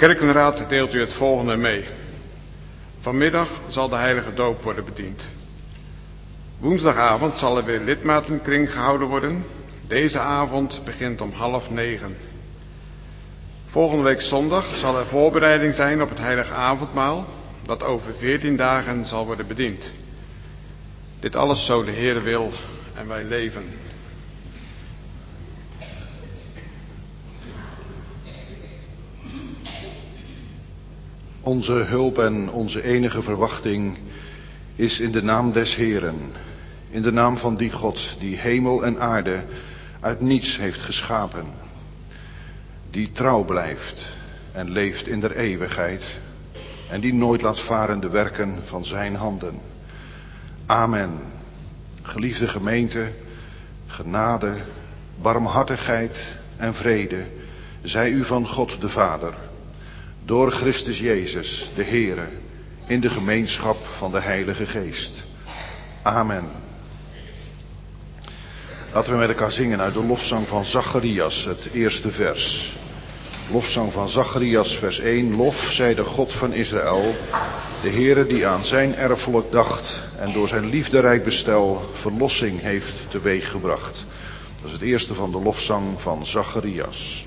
kerkenraad deelt u het volgende mee. Vanmiddag zal de heilige doop worden bediend. Woensdagavond zal er weer lidmatenkring gehouden worden. Deze avond begint om 8:30. Volgende week zondag zal er voorbereiding zijn op het heilige avondmaal, dat over 14 dagen zal worden bediend. Dit alles zo de Heere wil en wij leven. Onze hulp en onze enige verwachting is in de naam des Heeren, in de naam van die God die hemel en aarde uit niets heeft geschapen, die trouw blijft en leeft in der eeuwigheid en die nooit laat varen de werken van zijn handen. Amen. Geliefde gemeente, genade, barmhartigheid en vrede zij u van God de Vader, door Christus Jezus, de Heere, in de gemeenschap van de Heilige Geest. Amen. Laten we met elkaar zingen uit de lofzang van Zacharias, het eerste vers. Lofzang van Zacharias, vers 1. Lof zij de God van Israël, de Heere die aan zijn erfvolk dacht en door zijn liefderijk bestel verlossing heeft teweeggebracht. Dat is het eerste van de lofzang van Zacharias.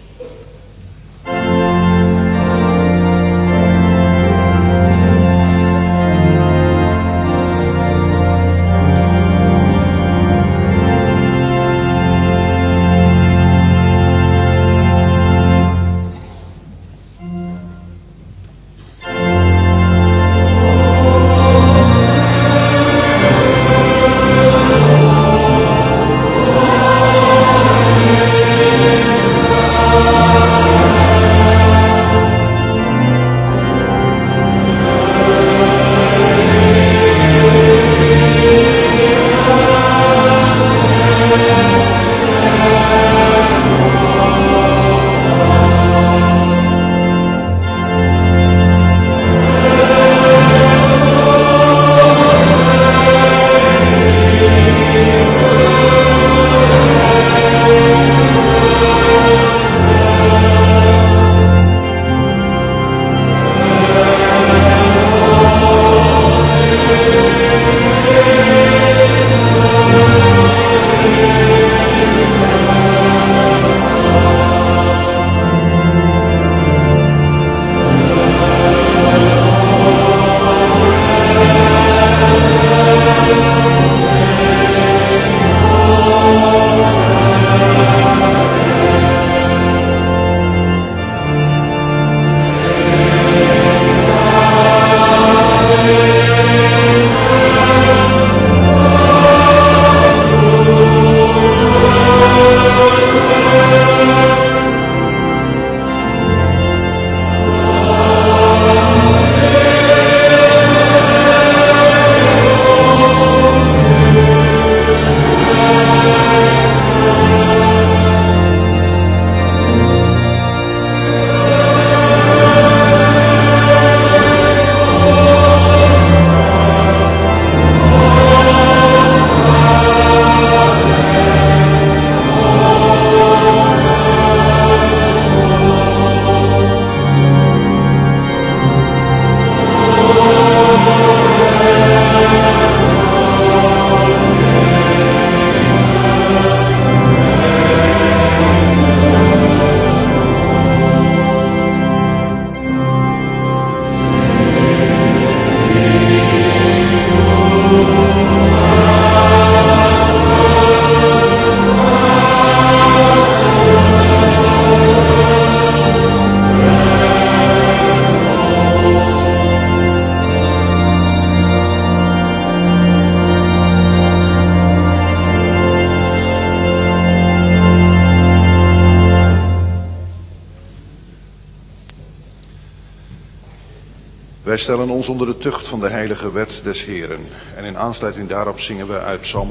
Wij stellen ons onder de tucht van de heilige wet des Heeren. En in aansluiting daarop zingen we uit Psalm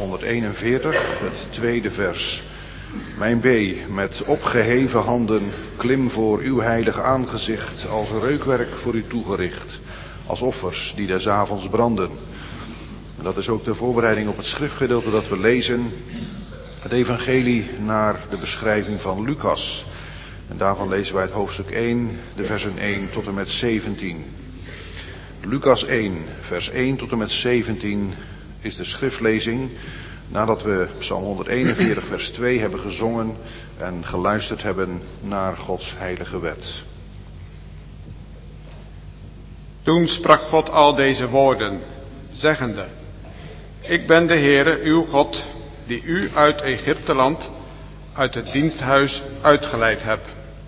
141, het tweede vers. Mijn B, met opgeheven handen, klim voor uw heilig aangezicht, als reukwerk voor u toegericht, als offers die des avonds branden. En dat is ook de voorbereiding op het schriftgedeelte dat we lezen, het evangelie naar de beschrijving van Lucas. En daarvan lezen wij het hoofdstuk 1, de versen 1 tot en met 17. Lucas 1, vers 1 tot en met 17 is de schriftlezing nadat we Psalm 141, vers 2 hebben gezongen en geluisterd hebben naar Gods heilige wet. Toen sprak God al deze woorden, zeggende: Ik ben de Heere, uw God, die u uit Egypteland, uit het diensthuis uitgeleid heb.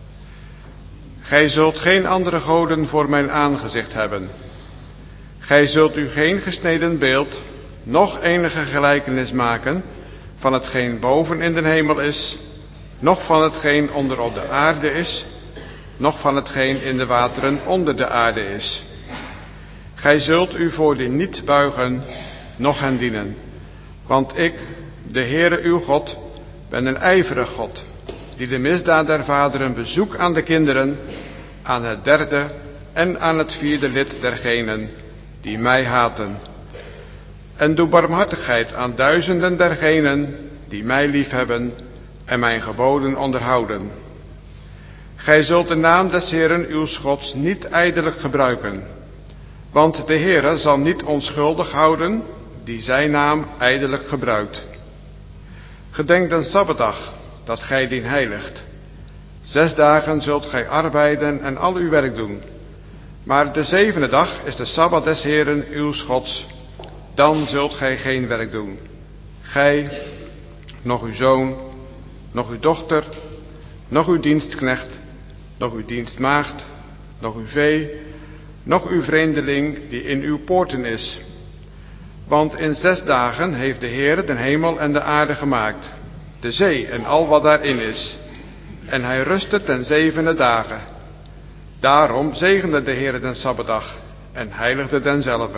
Gij zult geen andere goden voor mijn aangezicht hebben. Gij zult u geen gesneden beeld, noch enige gelijkenis maken van hetgeen boven in de hemel is, noch van hetgeen onder op de aarde is, noch van hetgeen in de wateren onder de aarde is. Gij zult u voor die niet buigen, noch hen dienen. Want ik, de Heere uw God, ben een ijverig God, die de misdaad der vaderen bezoek aan de kinderen, aan het derde en aan het vierde lid dergenen die mij haten. En doe barmhartigheid aan duizenden dergenen die mij liefhebben en mijn geboden onderhouden. Gij zult de naam des Heeren uw Gods niet ijdelijk gebruiken, want de Heere zal niet onschuldig houden die zijn naam ijdelijk gebruikt. Gedenk den Sabbatdag, dat gij dien heiligt. 6 dagen zult gij arbeiden en al uw werk doen. Maar de 7e dag is de Sabbat des Heeren uw Gods. Dan zult gij geen werk doen. Gij, nog uw zoon, nog uw dochter, nog uw dienstknecht, nog uw dienstmaagd, nog uw vee, nog uw vreemdeling die in uw poorten is. Want in 6 dagen heeft de Heere de hemel en de aarde gemaakt, de zee en al wat daarin is. En hij rustte ten 7e dagen. Daarom zegende de Heere den Sabbatdag en heiligde denzelve.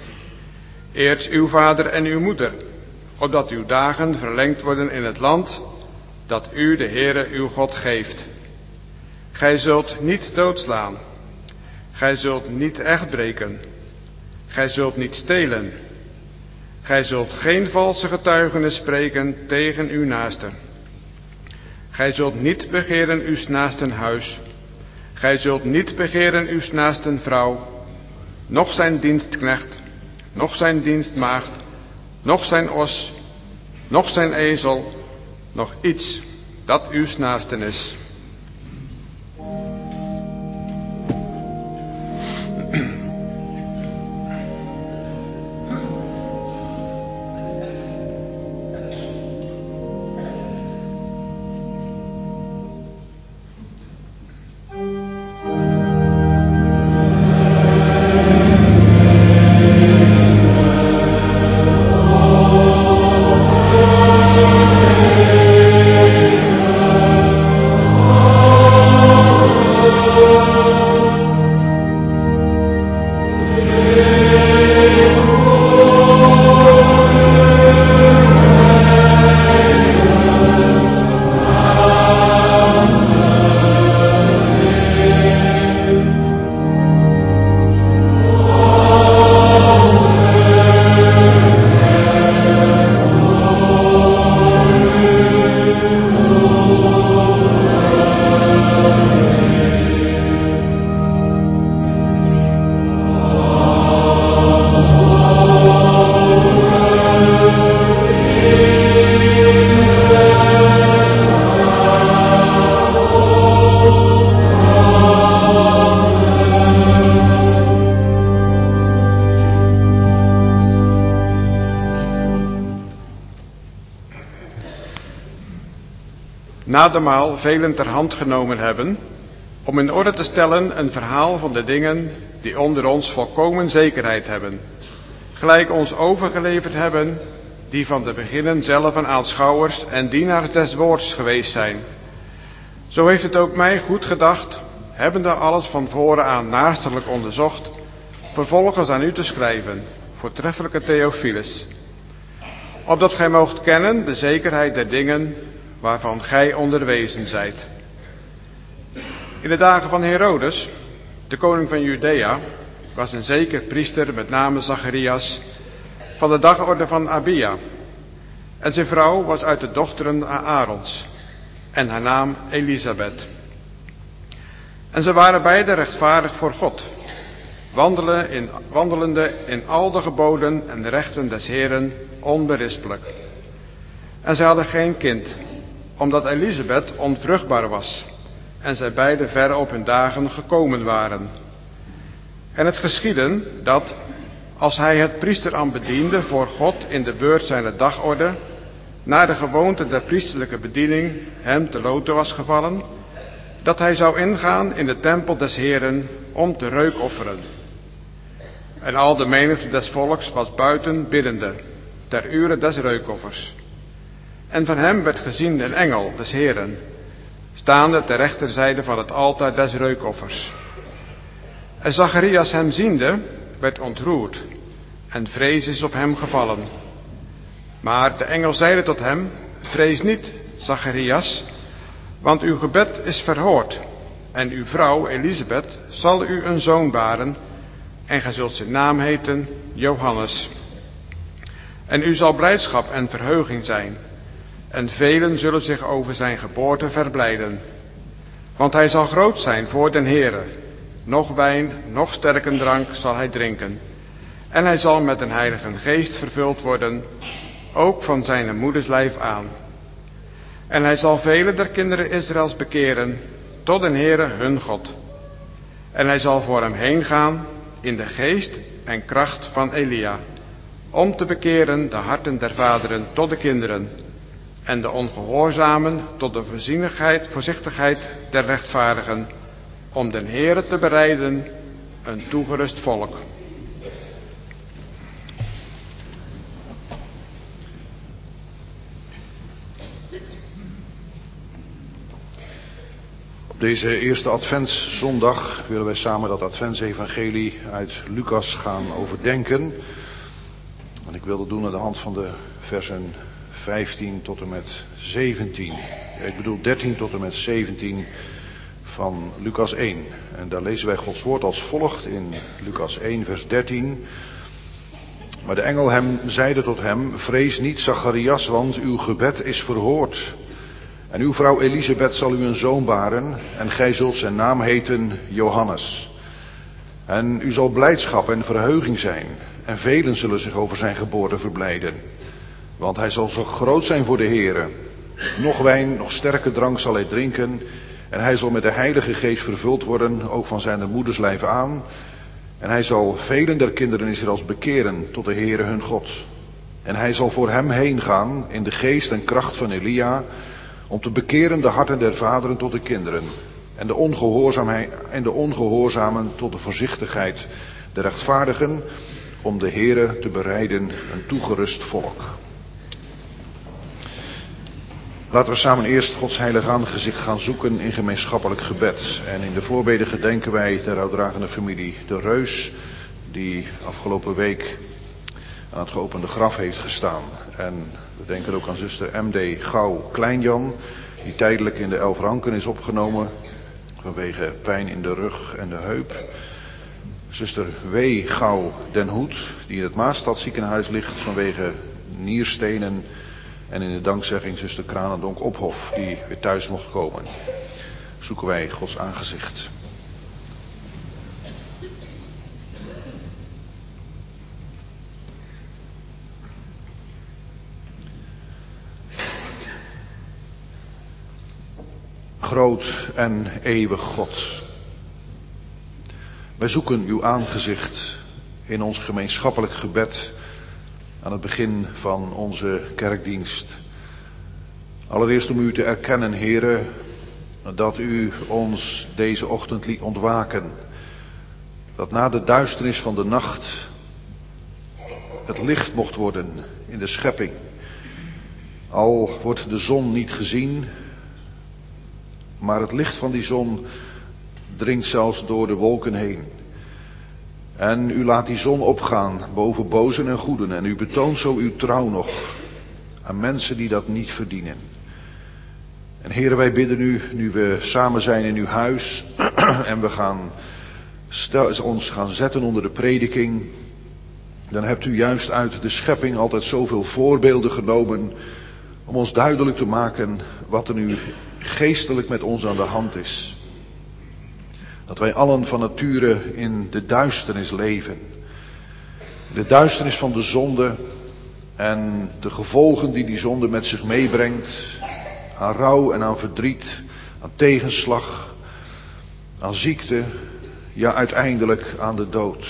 Eert uw vader en uw moeder, opdat uw dagen verlengd worden in het land dat u de Heere uw God geeft. Gij zult niet doodslaan. Gij zult niet echt breken. Gij zult niet stelen. Gij zult geen valse getuigenis spreken tegen uw naaste. Gij zult niet begeren uw naasten huis. Gij zult niet begeren uw naasten vrouw, noch zijn dienstknecht, noch zijn dienstmaagd, noch zijn os, noch zijn ezel, noch iets dat uw naasten is. Na de maal velen ter hand genomen hebben, om in orde te stellen een verhaal van de dingen die onder ons volkomen zekerheid hebben, gelijk ons overgeleverd hebben, die van de beginnen zelf aanschouwers en dienaars des woords geweest zijn. Zo heeft het ook mij goed gedacht, hebbende alles van voren aan naarstiglijk onderzocht, vervolgens aan u te schrijven, voortreffelijke Theophilus, opdat gij moogt kennen de zekerheid der dingen waarvan gij onderwezen zijt. In de dagen van Herodes, de koning van Judea, was een zeker priester met name Zacharias, van de dagorde van Abia. En zijn vrouw was uit de dochteren Aarons, en haar naam Elisabeth. En ze waren beide rechtvaardig voor God, wandelende in al de geboden en rechten des Heeren onberispelijk. En zij hadden geen kind, omdat Elisabeth onvruchtbaar was en zij beide ver op hun dagen gekomen waren. En het geschiedde dat, als hij het priesterambt bediende voor God in de beurt zijner dagorde, naar de gewoonte der priesterlijke bediening hem te loten was gevallen, dat hij zou ingaan in de tempel des Heeren om te reukofferen. En al de menigte des volks was buiten biddende, ter ure des reukoffers. En van hem werd gezien een engel des Heeren, staande ter rechterzijde van het altaar des reukoffers. En Zacharias hem ziende, werd ontroerd, en vrees is op hem gevallen. Maar de engel zeide tot hem: vrees niet, Zacharias, want uw gebed is verhoord, en uw vrouw Elisabeth zal u een zoon baren, en gij zult zijn naam heten Johannes. En u zal blijdschap en verheuging zijn, en velen zullen zich over zijn geboorte verblijden. Want hij zal groot zijn voor den Heere, noch wijn, noch sterke drank zal hij drinken. En hij zal met een heilige geest vervuld worden, ook van zijn moeders lijf aan. En hij zal vele der kinderen Israëls bekeren, tot den Heere hun God. En hij zal voor hem heen gaan in de geest en kracht van Elia, om te bekeren de harten der vaderen tot de kinderen, en de ongehoorzamen tot de voorzichtigheid der rechtvaardigen, om den Heere te bereiden een toegerust volk. Op deze eerste adventszondag willen wij samen dat adventsevangelie uit Lucas gaan overdenken. En ik wil dat doen aan de hand van de versen 15 tot en met 17. Ik bedoel 13 tot en met 17 van Lucas 1. En daar lezen wij Gods woord als volgt in Lucas 1 vers 13. Maar de engel zeide tot hem: vrees niet, Zacharias, want uw gebed is verhoord. En uw vrouw Elisabeth zal u een zoon baren, en gij zult zijn naam heten Johannes. En u zal blijdschap en verheuging zijn, en velen zullen zich over zijn geboorte verblijden. Want hij zal zo groot zijn voor de Heere. Nog wijn, nog sterke drank zal hij drinken, en hij zal met de Heilige Geest vervuld worden, ook van zijn moeders lijf aan. En hij zal velen der kinderen Israëls bekeren tot de Heere hun God. En hij zal voor hem heen gaan in de geest en kracht van Elia, om te bekeren de harten der vaderen tot de kinderen, en de ongehoorzamen tot de voorzichtigheid der rechtvaardigen, om de Heere te bereiden een toegerust volk. Laten we samen eerst Gods heilige aangezicht gaan zoeken in gemeenschappelijk gebed. En in de voorbeden gedenken wij de rouwdragende familie De Reus, die afgelopen week aan het geopende graf heeft gestaan. En we denken ook aan zuster M.D. Gouw Kleinjan, die tijdelijk in de 11 ranken is opgenomen vanwege pijn in de rug en de heup. Zuster W. Gouw Den Hoed, die in het Maastadziekenhuis ligt vanwege nierstenen. En in de dankzegging zuster Kranendonk Ophof, die weer thuis mocht komen. Zoeken wij Gods aangezicht. Groot en eeuwig God, wij zoeken uw aangezicht in ons gemeenschappelijk gebed aan het begin van onze kerkdienst. Allereerst om u te erkennen, Heere, dat u ons deze ochtend liet ontwaken. Dat na de duisternis van de nacht het licht mocht worden in de schepping. Al wordt de zon niet gezien, maar het licht van die zon dringt zelfs door de wolken heen. En u laat die zon opgaan boven bozen en goeden. En u betoont zo uw trouw nog aan mensen die dat niet verdienen. En Heere, wij bidden u, nu we samen zijn in uw huis en we gaan ons gaan zetten onder de prediking, dan hebt u juist uit de schepping altijd zoveel voorbeelden genomen om ons duidelijk te maken wat er nu geestelijk met ons aan de hand is. Dat wij allen van nature in de duisternis leven. De duisternis van de zonde en de gevolgen die die zonde met zich meebrengt. Aan rouw en aan verdriet, aan tegenslag, aan ziekte, ja uiteindelijk aan de dood.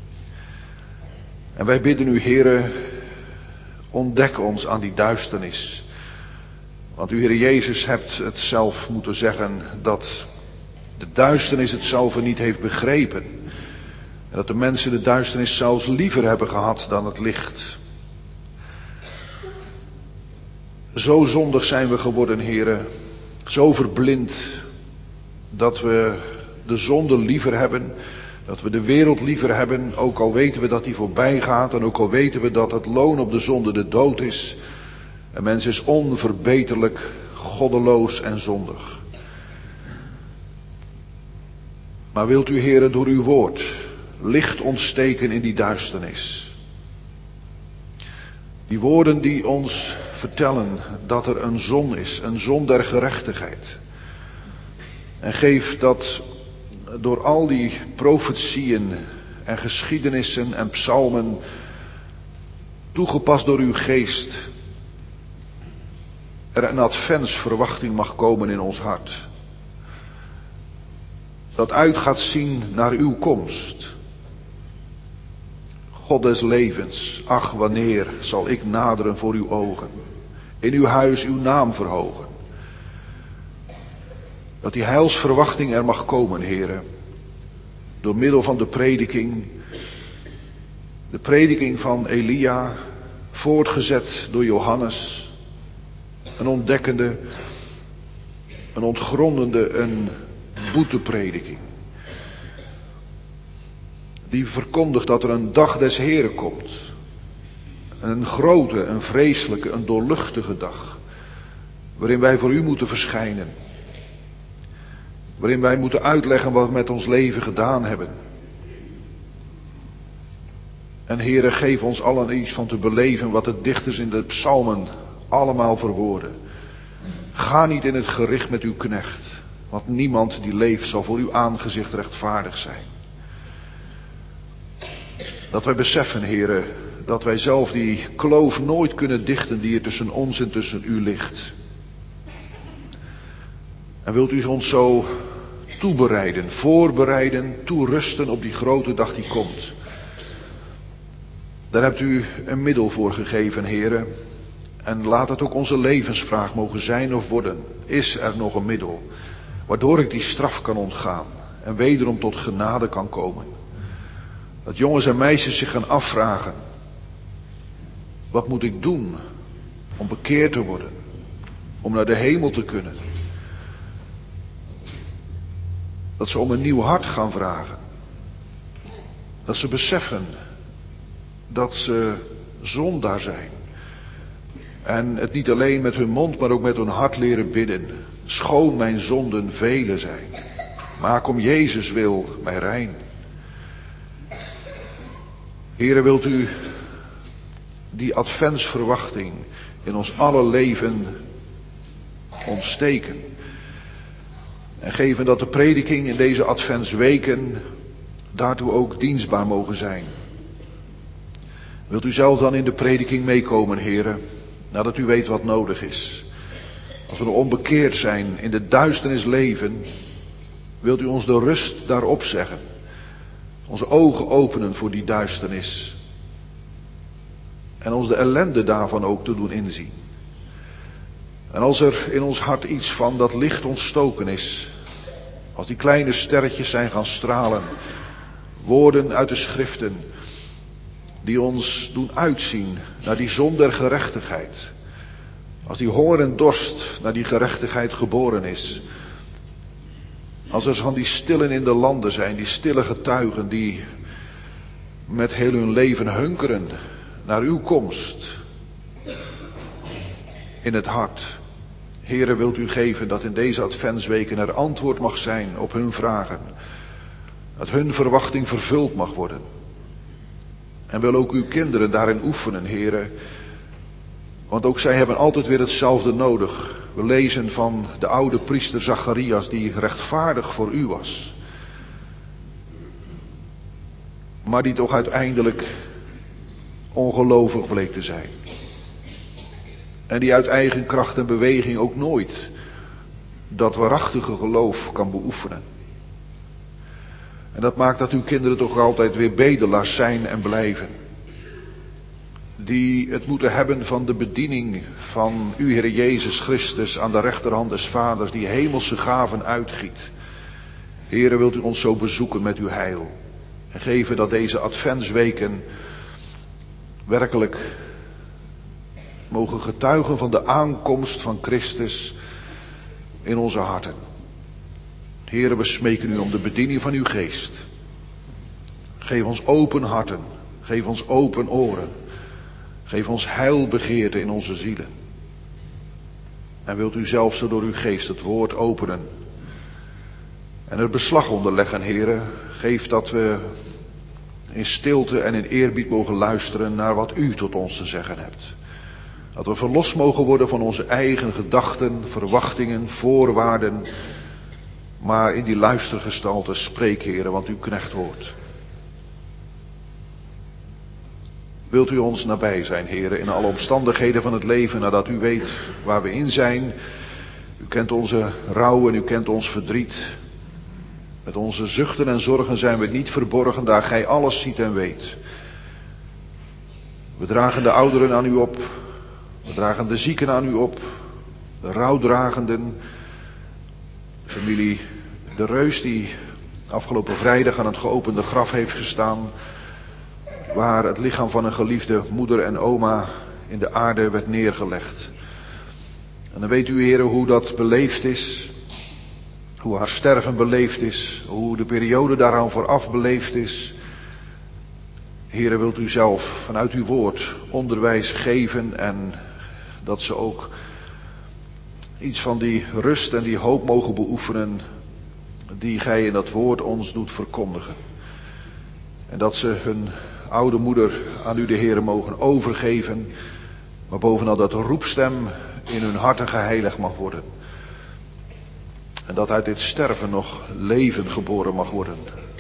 En wij bidden u, Heere, ontdek ons aan die duisternis. Want u, Heere Jezus, hebt het zelf moeten zeggen dat de duisternis het zelf niet heeft begrepen. En dat de mensen de duisternis zelfs liever hebben gehad dan het licht. Zo zondig zijn we geworden, Heere, zo verblind, dat we de zonde liever hebben, dat we de wereld liever hebben, ook al weten we dat die voorbij gaat en ook al weten we dat het loon op de zonde de dood is. Een mens is onverbeterlijk, goddeloos en zondig. Maar wilt u, Heere, door uw woord licht ontsteken in die duisternis. Die woorden die ons vertellen dat er een zon is, een zon der gerechtigheid. En geef dat door al die profetieën en geschiedenissen en psalmen, toegepast door uw geest, er een adventsverwachting mag komen in ons hart. Dat uit gaat zien naar uw komst. God des levens, ach wanneer zal ik naderen voor uw ogen. In uw huis uw naam verhogen. Dat die heilsverwachting er mag komen, Heere. Door middel van de prediking. De prediking van Elia, voortgezet door Johannes. Een ontdekkende, een ontgrondende, een boeteprediking. Die verkondigt dat er een dag des Heren komt. Een grote, een vreselijke, een doorluchtige dag. Waarin wij voor u moeten verschijnen. Waarin wij moeten uitleggen wat we met ons leven gedaan hebben. En Heere, geef ons allen iets van te beleven wat de dichters in de psalmen allemaal verwoorden. Ga niet in het gericht met uw knecht. Want niemand die leeft zal voor uw aangezicht rechtvaardig zijn. Dat wij beseffen, Heere, dat wij zelf die kloof nooit kunnen dichten die er tussen ons en tussen u ligt. En wilt u ons zo toebereiden, voorbereiden, toerusten op die grote dag die komt. Daar hebt u een middel voor gegeven, Heere. En laat het ook onze levensvraag mogen zijn of worden. Is er nog een middel waardoor ik die straf kan ontgaan en wederom tot genade kan komen? Dat jongens en meisjes zich gaan afvragen. Wat moet ik doen om bekeerd te worden? Om naar de hemel te kunnen? Dat ze om een nieuw hart gaan vragen. Dat ze beseffen dat ze zondaar zijn. En het niet alleen met hun mond, maar ook met hun hart leren bidden. Schoon mijn zonden vele zijn. Maak om Jezus wil mij rein. Heere, wilt u die adventsverwachting in ons alle leven ontsteken. En geven dat de prediking in deze adventsweken daartoe ook dienstbaar mogen zijn. Wilt u zelf dan in de prediking meekomen, Heere, nadat u weet wat nodig is. Als we nog onbekeerd zijn, in de duisternis leven, wilt u ons de rust daarop zeggen. Onze ogen openen voor die duisternis. En ons de ellende daarvan ook te doen inzien. En als er in ons hart iets van dat licht ontstoken is, als die kleine sterretjes zijn gaan stralen, woorden uit de schriften, die ons doen uitzien naar die zon der gerechtigheid. Als die honger en dorst naar die gerechtigheid geboren is. Als er van die stillen in de landen zijn, die stille getuigen die met heel hun leven hunkeren naar uw komst in het hart. Heere, wilt u geven dat in deze adventsweken er antwoord mag zijn op hun vragen. Dat hun verwachting vervuld mag worden. En wil ook uw kinderen daarin oefenen, Heere. Want ook zij hebben altijd weer hetzelfde nodig. We lezen van de oude priester Zacharias die rechtvaardig voor u was. maar die toch uiteindelijk ongelovig bleek te zijn. En die uit eigen kracht en beweging ook nooit dat waarachtige geloof kan beoefenen. En dat maakt dat uw kinderen toch altijd weer bedelaars zijn en blijven. Die het moeten hebben van de bediening van uw Heer Jezus Christus aan de rechterhand des Vaders, die hemelse gaven uitgiet. Heere, wilt u ons zo bezoeken met uw heil. En geven dat deze adventsweken werkelijk mogen getuigen van de aankomst van Christus in onze harten. Heere, we smeken u om de bediening van uw geest. Geef ons open harten. Geef ons open oren. Geef ons heilbegeerte in onze zielen. En wilt u zelf zo door uw geest het woord openen. En er beslag onder leggen, Heere. Geef dat we in stilte en in eerbied mogen luisteren naar wat u tot ons te zeggen hebt. Dat we verlost mogen worden van onze eigen gedachten, verwachtingen, voorwaarden. Maar in die luistergestalte spreek, Heere, want uw knecht hoort. Wilt u ons nabij zijn, Heere, in alle omstandigheden van het leven, nadat u weet waar we in zijn. U kent onze rouw en u kent ons verdriet. Met onze zuchten en zorgen zijn we niet verborgen, daar gij alles ziet en weet. We dragen de ouderen aan u op. We dragen de zieken aan u op. De rouwdragenden. Familie De Reus die afgelopen vrijdag aan het geopende graf heeft gestaan. Waar het lichaam van een geliefde moeder en oma in de aarde werd neergelegd. En dan weet u, Heere, hoe dat beleefd is. Hoe haar sterven beleefd is. Hoe de periode daaraan vooraf beleefd is. Heere, wilt u zelf vanuit uw woord onderwijs geven. En dat ze ook iets van die rust en die hoop mogen beoefenen. Die gij in dat woord ons doet verkondigen. En dat ze hun oude moeder aan u de Heere mogen overgeven. Maar bovenal dat de roepstem in hun harten geheiligd mag worden. En dat uit dit sterven nog leven geboren mag worden.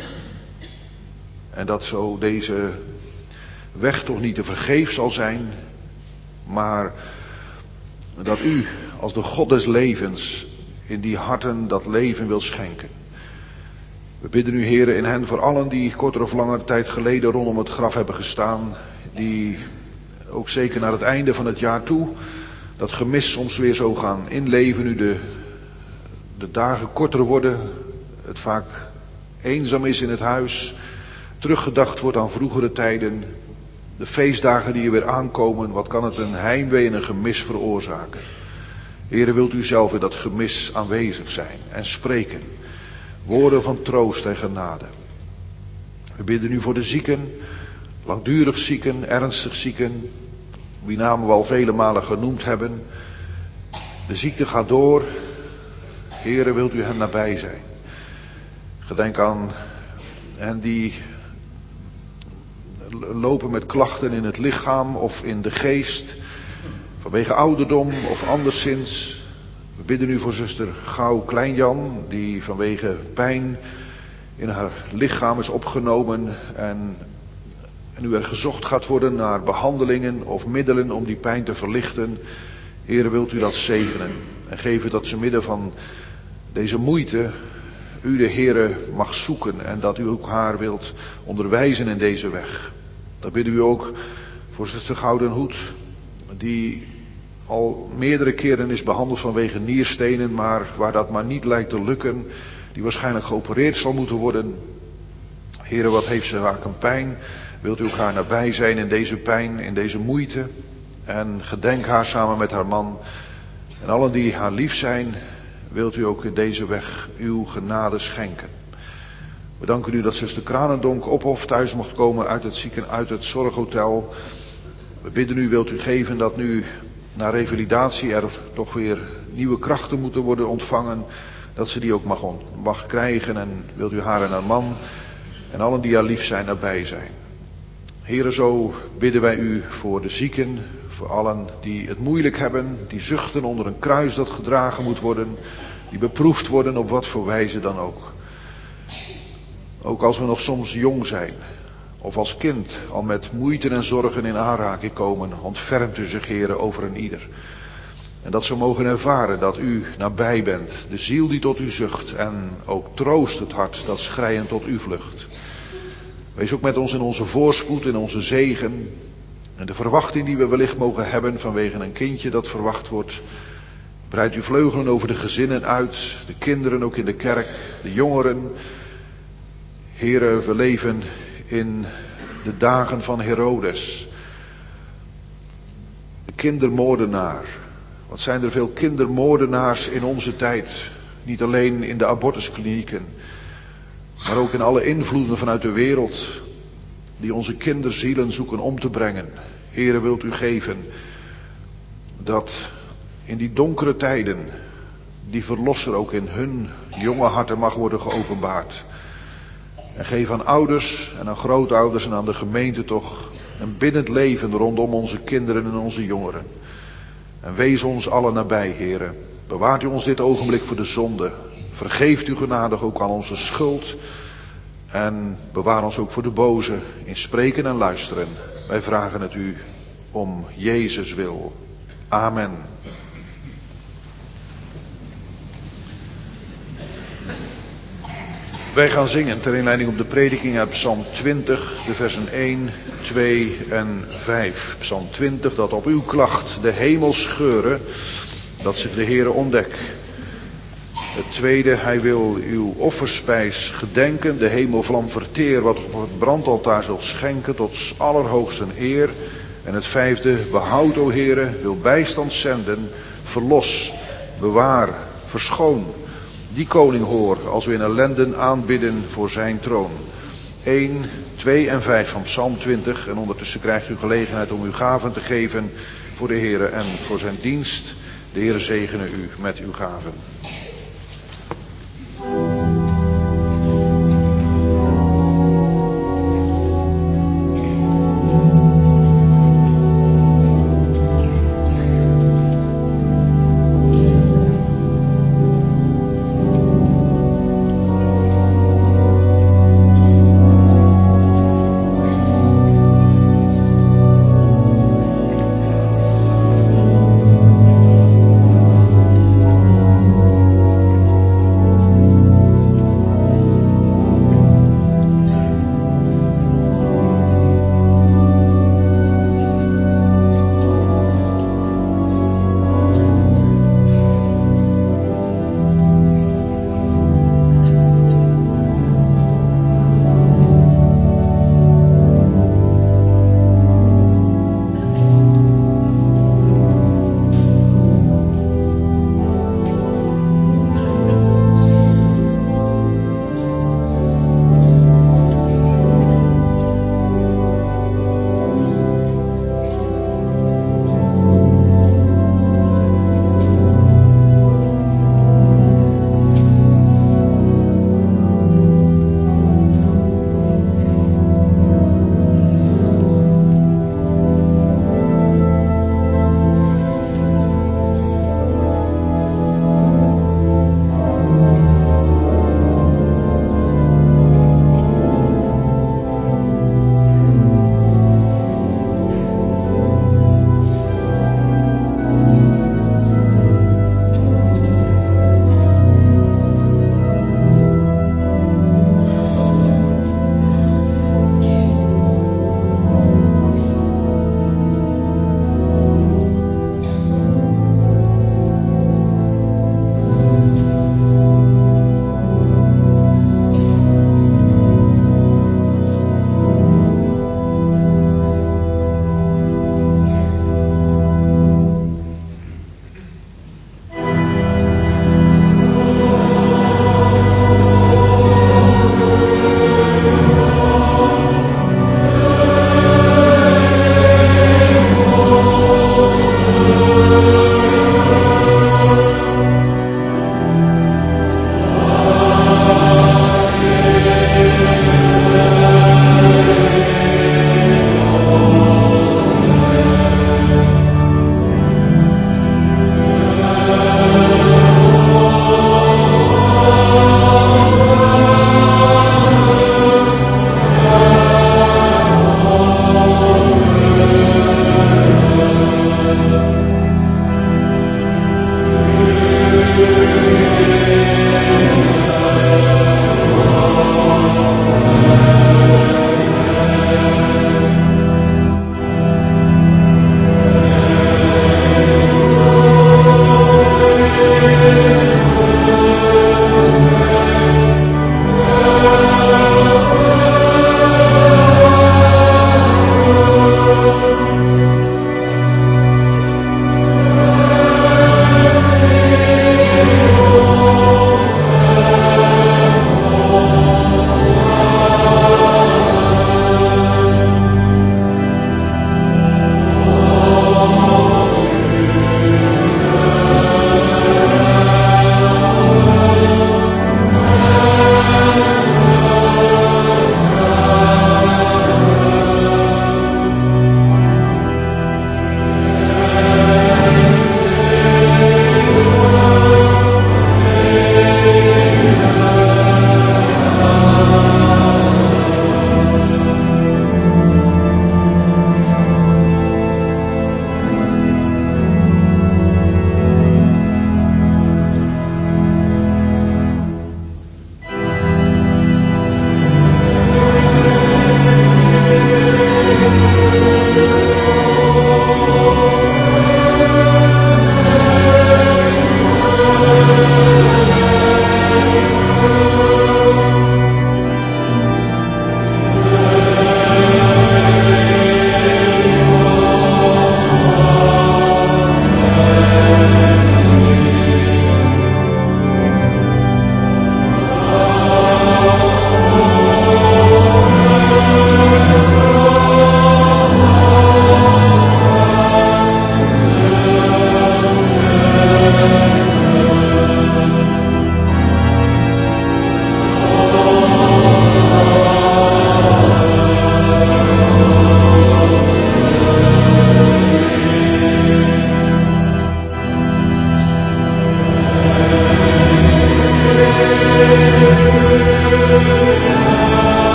En dat zo deze weg toch niet te vergeefs zal zijn. Maar dat u als de God des levens in die harten dat leven wil schenken. We bidden u, Heere, in hen voor allen die korter of langer tijd geleden rondom het graf hebben gestaan. Die ook zeker naar het einde van het jaar toe dat gemis soms weer zo gaan inleven. Nu de dagen korter worden. Het vaak eenzaam is in het huis. Teruggedacht wordt aan vroegere tijden. De feestdagen die er weer aankomen. Wat kan het een heimwee en een gemis veroorzaken. Heere, wilt u zelf in dat gemis aanwezig zijn en spreken. Woorden van troost en genade. We bidden u voor de zieken, langdurig zieken, ernstig zieken, wie namen we al vele malen genoemd hebben. De ziekte gaat door. Heere, wilt u hen nabij zijn. Gedenk aan hen die lopen met klachten in het lichaam of in de geest, vanwege ouderdom of anderszins. We bidden u voor zuster Gauw Kleinjan, die vanwege pijn in haar lichaam is opgenomen en nu er gezocht gaat worden naar behandelingen of middelen om die pijn te verlichten. Heere, wilt u dat zegenen en geven dat ze midden van deze moeite u de Heere mag zoeken en dat u ook haar wilt onderwijzen in deze weg. Dat bidden u ook voor zuster Goudenhoed, die al meerdere keren is behandeld vanwege nierstenen, maar waar dat maar niet lijkt te lukken, die waarschijnlijk geopereerd zal moeten worden. Heere, wat heeft ze vaak een pijn? Wilt u ook haar nabij zijn in deze pijn, in deze moeite? En gedenk haar samen met haar man. En allen die haar lief zijn, wilt u ook in deze weg uw genade schenken. We danken u dat zuster Kranendonk Ophof thuis mocht komen uit het zorghotel. We bidden u, wilt u geven dat nu na revalidatie er toch weer nieuwe krachten moeten worden ontvangen. Dat ze die ook mag krijgen. En wilt u haar en haar man en allen die haar lief zijn nabij zijn. Heere, zo bidden wij u voor de zieken. Voor allen die het moeilijk hebben. Die zuchten onder een kruis dat gedragen moet worden. Die beproefd worden op wat voor wijze dan ook. Ook als we nog soms jong zijn. of als kind al met moeite en zorgen in aanraking komen, ontfermt u zich, Heere, over een ieder. En dat ze mogen ervaren dat u nabij bent, de ziel die tot u zucht en ook troost het hart dat schreiend tot u vlucht. Wees ook met ons in onze voorspoed, in onze zegen en de verwachting die we wellicht mogen hebben vanwege een kindje dat verwacht wordt. Breid uw vleugelen over de gezinnen uit, de kinderen ook in de kerk, de jongeren. Heere, we leven in de dagen van Herodes, de kindermoordenaar. Wat zijn er veel kindermoordenaars in onze tijd. Niet alleen in de abortusklinieken, maar ook in alle invloeden vanuit de wereld die onze kinderzielen zoeken om te brengen. Heere, wilt u geven dat in die donkere tijden die verlosser ook in hun jonge harten mag worden geopenbaard. En geef aan ouders en aan grootouders en aan de gemeente toch een biddend leven rondom onze kinderen en onze jongeren. En wees ons allen nabij, Heere. Bewaart u ons dit ogenblik voor de zonde. Vergeeft u genadig ook aan onze schuld. En bewaar ons ook voor de boze in spreken en luisteren. Wij vragen het u om Jezus wil. Amen. Wij gaan zingen ter inleiding op de prediking uit Psalm 20, de versen 1, 2 en 5. Psalm 20, dat op uw klacht de hemel scheuren, dat zich de Heere ontdek. Het tweede, hij wil uw offerspijs gedenken, de hemelvlam verteer, wat op het brandaltaar zult schenken, tot allerhoogste eer. En het vijfde, behoud, o Heere, wil bijstand zenden, verlos, bewaar, verschoon. Die koning hoor, als we in ellenden aanbidden voor zijn troon. 1, 2 en 5 van Psalm 20. En ondertussen krijgt u gelegenheid om uw gaven te geven voor de Heere en voor zijn dienst. De Heere zegene u met uw gaven.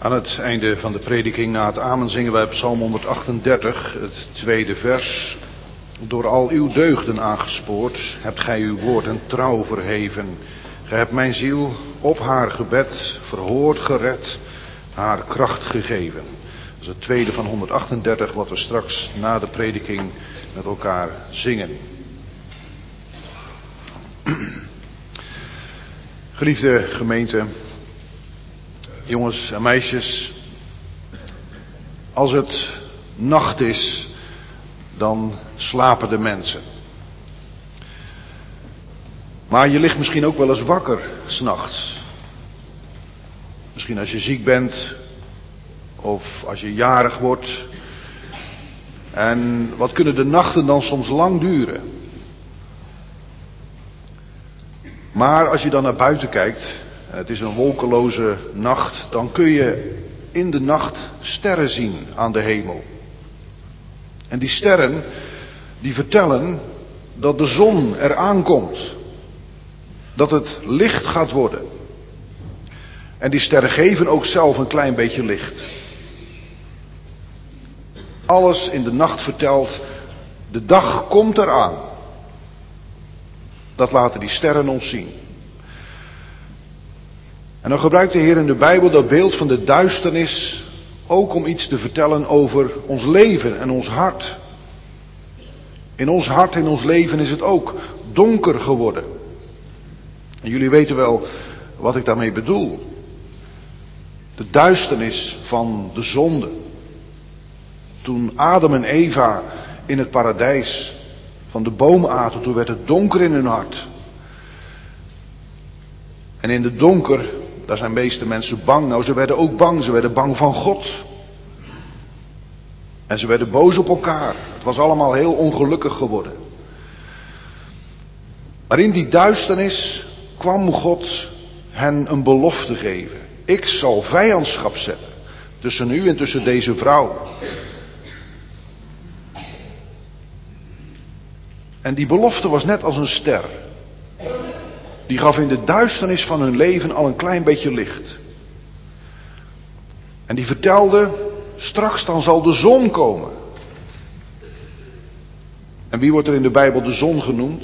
Aan het einde van de prediking na het amen zingen wij Psalm 138, het tweede vers. Door al uw deugden aangespoord, hebt gij uw woord en trouw verheven. Gij hebt mijn ziel op haar gebed verhoord, gered, haar kracht gegeven. Dat is het tweede van 138 wat we straks na de prediking met elkaar zingen. Geliefde gemeente, jongens en meisjes, als het nacht is, dan slapen de mensen. Maar je ligt misschien ook wel eens wakker 's nachts. Misschien als je ziek bent of als je jarig wordt. En wat kunnen de nachten dan soms lang duren? Maar als je dan naar buiten kijkt, het is een wolkeloze nacht, dan kun je in de nacht sterren zien aan de hemel. En die sterren, die vertellen dat de zon eraan komt. Dat het licht gaat worden. En die sterren geven ook zelf een klein beetje licht. Alles in de nacht vertelt, de dag komt eraan. Dat laten die sterren ons zien. En dan gebruikt de Heer in de Bijbel dat beeld van de duisternis ook om iets te vertellen over ons leven en ons hart. In ons hart, in ons leven is het ook donker geworden. En jullie weten wel wat ik daarmee bedoel. De duisternis van de zonde. Toen Adam en Eva in het paradijs van de boom aten, toen werd het donker in hun hart. En in het donker, daar zijn de meeste mensen bang. Nou, ze werden ook bang. Ze werden bang van God. En ze werden boos op elkaar. Het was allemaal heel ongelukkig geworden. Maar in die duisternis kwam God hen een belofte geven. Ik zal vijandschap zetten tussen u en tussen deze vrouw. En die belofte was net als een ster. Die gaf in de duisternis van hun leven al een klein beetje licht. En die vertelde, straks dan zal de zon komen. En wie wordt er in de Bijbel de zon genoemd?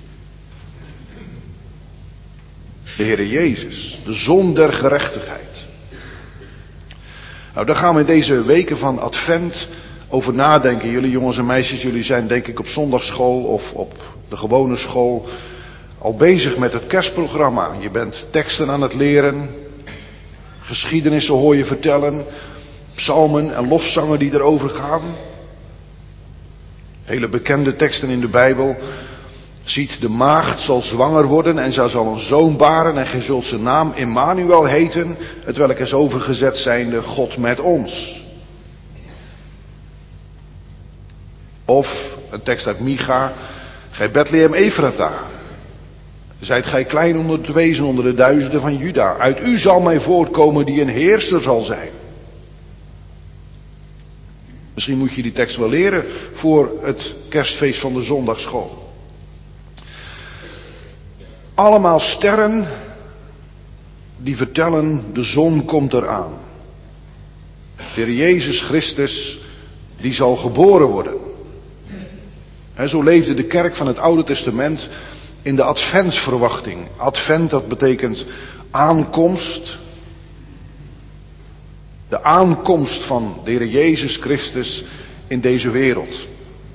De Heere Jezus, de zon der gerechtigheid. Nou, daar gaan we in deze weken van Advent over nadenken. Jullie jongens en meisjes, jullie zijn denk ik op zondagsschool of op de gewone school al bezig met het kerstprogramma. Je bent teksten aan het leren, geschiedenissen hoor je vertellen, psalmen en lofzangen die erover gaan. Hele bekende teksten in de Bijbel. Ziet, de maagd zal zwanger worden en zij zal een zoon baren en gij zult zijn naam Immanuel heten, hetwelk is overgezet zijnde God met ons. Of een tekst uit Micha, gij Bethlehem Ephrata, zijt gij klein onder het wezen onder de duizenden van Juda. Uit u zal mij voortkomen die een heerser zal zijn. Misschien moet je die tekst wel leren voor het kerstfeest van de zondagsschool. Allemaal sterren die vertellen, de zon komt eraan. De Heer Jezus Christus, die zal geboren worden. En zo leefde de kerk van het Oude Testament in de adventsverwachting. Advent, dat betekent aankomst. De aankomst van de Heer Jezus Christus in deze wereld.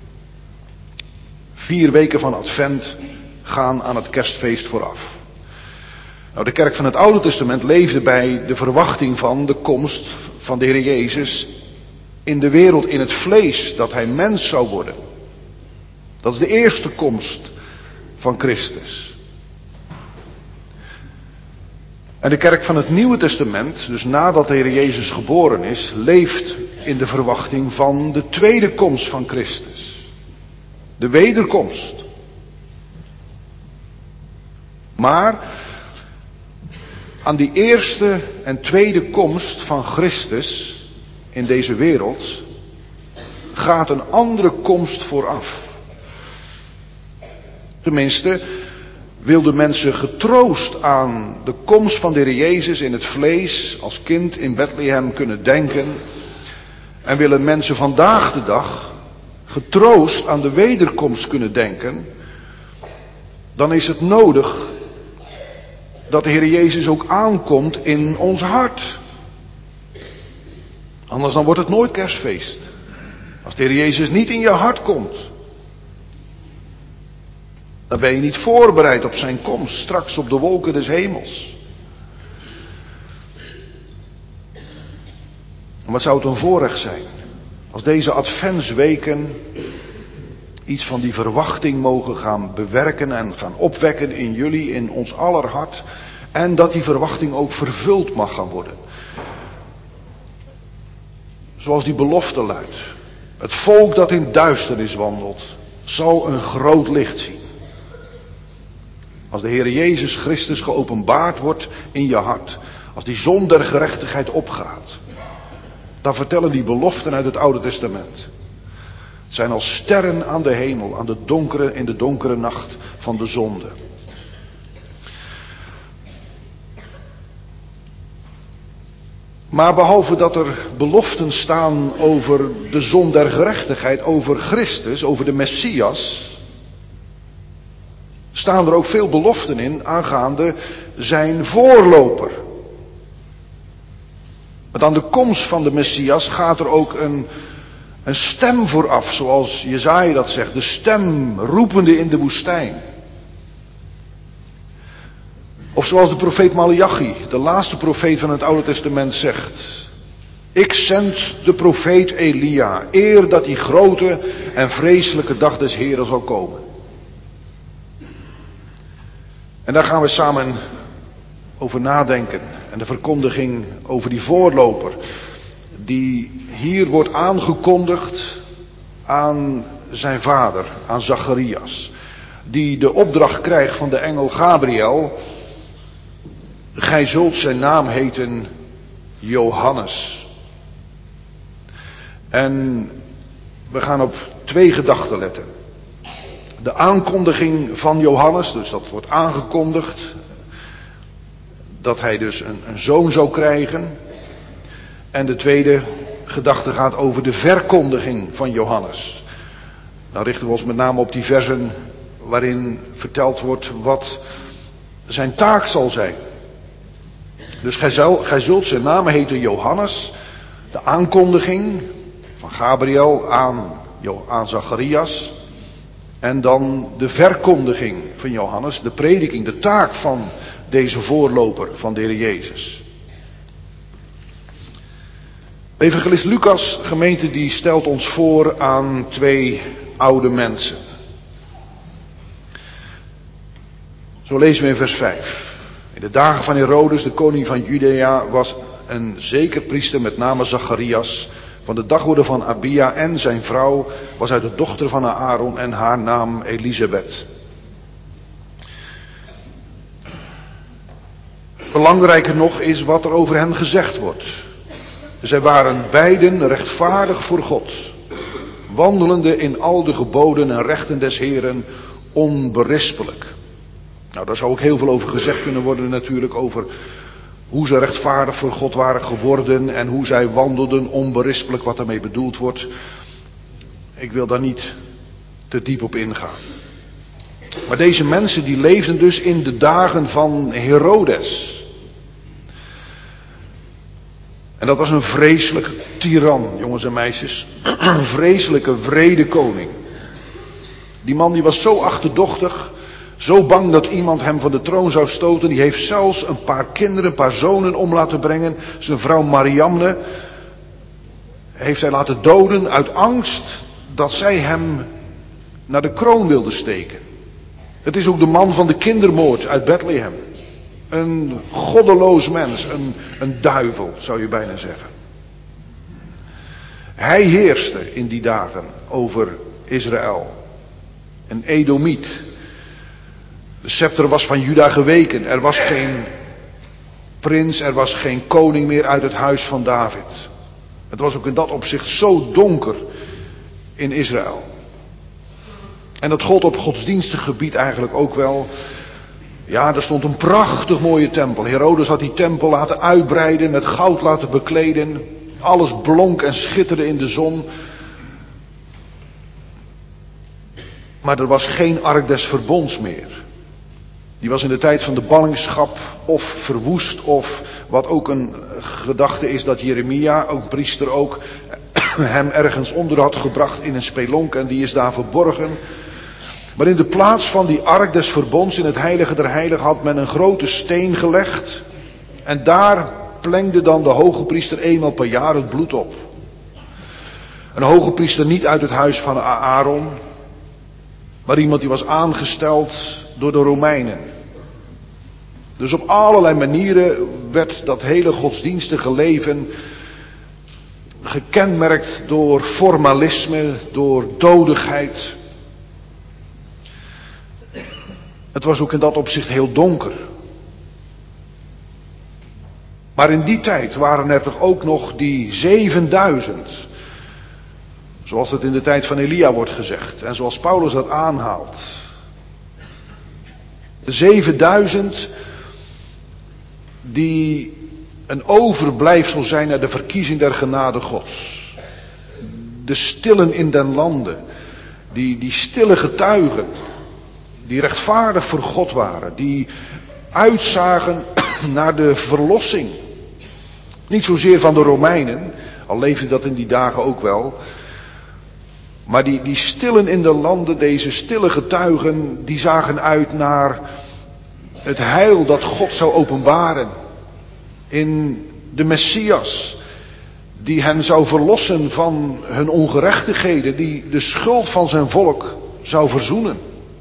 4 weken van Advent gaan aan het kerstfeest vooraf. Nou, de kerk van het Oude Testament leefde bij de verwachting van de komst van de Heer Jezus in de wereld, in het vlees, dat hij mens zou worden. Dat is de eerste komst van Christus. En de kerk van het Nieuwe Testament, dus nadat de Heer Jezus geboren is, leeft in de verwachting van de tweede komst van Christus. De wederkomst. Maar aan die eerste en tweede komst van Christus in deze wereld gaat een andere komst vooraf. Tenminste, wilden mensen getroost aan de komst van de Heer Jezus in het vlees als kind in Bethlehem kunnen denken. En willen mensen vandaag de dag getroost aan de wederkomst kunnen denken. Dan is het nodig dat de Heer Jezus ook aankomt in ons hart. Anders dan wordt het nooit kerstfeest. Als de Heer Jezus niet in je hart komt, dan ben je niet voorbereid op zijn komst straks op de wolken des hemels. En wat zou het een voorrecht zijn als deze adventsweken iets van die verwachting mogen gaan bewerken en gaan opwekken in jullie, in ons aller hart. En dat die verwachting ook vervuld mag gaan worden. Zoals die belofte luidt. Het volk dat in duisternis wandelt, zal een groot licht zien. Als de Heer Jezus Christus geopenbaard wordt in je hart. Als die zon der gerechtigheid opgaat. Dan vertellen die beloften uit het Oude Testament. Het zijn als sterren aan de hemel, in de donkere nacht van de zonde. Maar behalve dat er beloften staan over de zon der gerechtigheid, over Christus, over de Messias, staan er ook veel beloften in aangaande zijn voorloper. Want aan de komst van de Messias gaat er ook een stem vooraf, zoals Jesaja dat zegt, de stem roepende in de woestijn. Of zoals de profeet Maleachi, de laatste profeet van het Oude Testament zegt. Ik zend de profeet Elia, eer dat die grote en vreselijke dag des Heren zal komen. En daar gaan we samen over nadenken. En de verkondiging over die voorloper, die hier wordt aangekondigd aan zijn vader, aan Zacharias. Die de opdracht krijgt van de engel Gabriel. Gij zult zijn naam heten Johannes. En we gaan op 2 gedachten letten. De aankondiging van Johannes, dus dat wordt aangekondigd. Dat hij dus een zoon zou krijgen. En de tweede gedachte gaat over de verkondiging van Johannes. Dan richten we ons met name op die versen waarin verteld wordt wat zijn taak zal zijn. Dus gij zult zijn naam heten Johannes. De aankondiging van Gabriel aan Zacharias. En dan de verkondiging van Johannes. De prediking, de taak van deze voorloper van de Heer Jezus. Evangelist Lucas, gemeente, die stelt ons voor aan 2 oude mensen. Zo lezen we in vers 5. In de dagen van Herodes, de koning van Judea, was een zeker priester met name Zacharias, van de dagorde van Abia, en zijn vrouw was uit de dochter van Aaron en haar naam Elisabeth. Belangrijker nog is wat er over hen gezegd wordt. Zij waren beiden rechtvaardig voor God, wandelende in al de geboden en rechten des Heren onberispelijk. Nou, daar zou ook heel veel over gezegd kunnen worden natuurlijk, over hoe ze rechtvaardig voor God waren geworden en hoe zij wandelden onberispelijk, wat daarmee bedoeld wordt. Ik wil daar niet te diep op ingaan. Maar deze mensen die leefden dus in de dagen van Herodes. En dat was een vreselijke tiran, jongens en meisjes. Een vreselijke, wrede koning. Die man die was zo achterdochtig, zo bang dat iemand hem van de troon zou stoten. Die heeft zelfs een paar kinderen, een paar zonen om laten brengen. Zijn vrouw Mariamne heeft hij laten doden uit angst dat zij hem naar de kroon wilde steken. Het is ook de man van de kindermoord uit Bethlehem. Een goddeloos mens, een duivel zou je bijna zeggen. Hij heerste in die dagen over Israël. Een Edomiet. De scepter was van Juda geweken. Er was geen prins, er was geen koning meer uit het huis van David. Het was ook in dat opzicht zo donker in Israël. En dat gold op godsdienstig gebied eigenlijk ook wel. Ja, er stond een prachtig mooie tempel. Herodes had die tempel laten uitbreiden, met goud laten bekleden. Alles blonk en schitterde in de zon. Maar er was geen ark des verbonds meer. Die was in de tijd van de ballingschap of verwoest, of wat ook een gedachte is dat Jeremia, ook priester ook, hem ergens onder had gebracht in een spelonk en die is daar verborgen. Maar in de plaats van die ark des verbonds in het heilige der heiligen had men een grote steen gelegd. En daar plengde dan de hoge priester eenmaal per jaar het bloed op. Een hoge priester niet uit het huis van Aaron, maar iemand die was aangesteld door de Romeinen. Dus op allerlei manieren werd dat hele godsdienstige leven gekenmerkt door formalisme, door dodigheid. Het was ook in dat opzicht heel donker. Maar in die tijd waren er toch ook nog die 7000. Zoals het in de tijd van Elia wordt gezegd. En zoals Paulus dat aanhaalt. De 7000 die een overblijfsel zijn naar de verkiezing der genade Gods. De stillen in den landen. Die stille getuigen. Die rechtvaardig voor God waren. Die uitzagen naar de verlossing. Niet zozeer van de Romeinen. Al leefde dat in die dagen ook wel. Maar die stillen in de landen, deze stille getuigen, die zagen uit naar het heil dat God zou openbaren. In de Messias. Die hen zou verlossen van hun ongerechtigheden. Die de schuld van zijn volk zou verzoenen.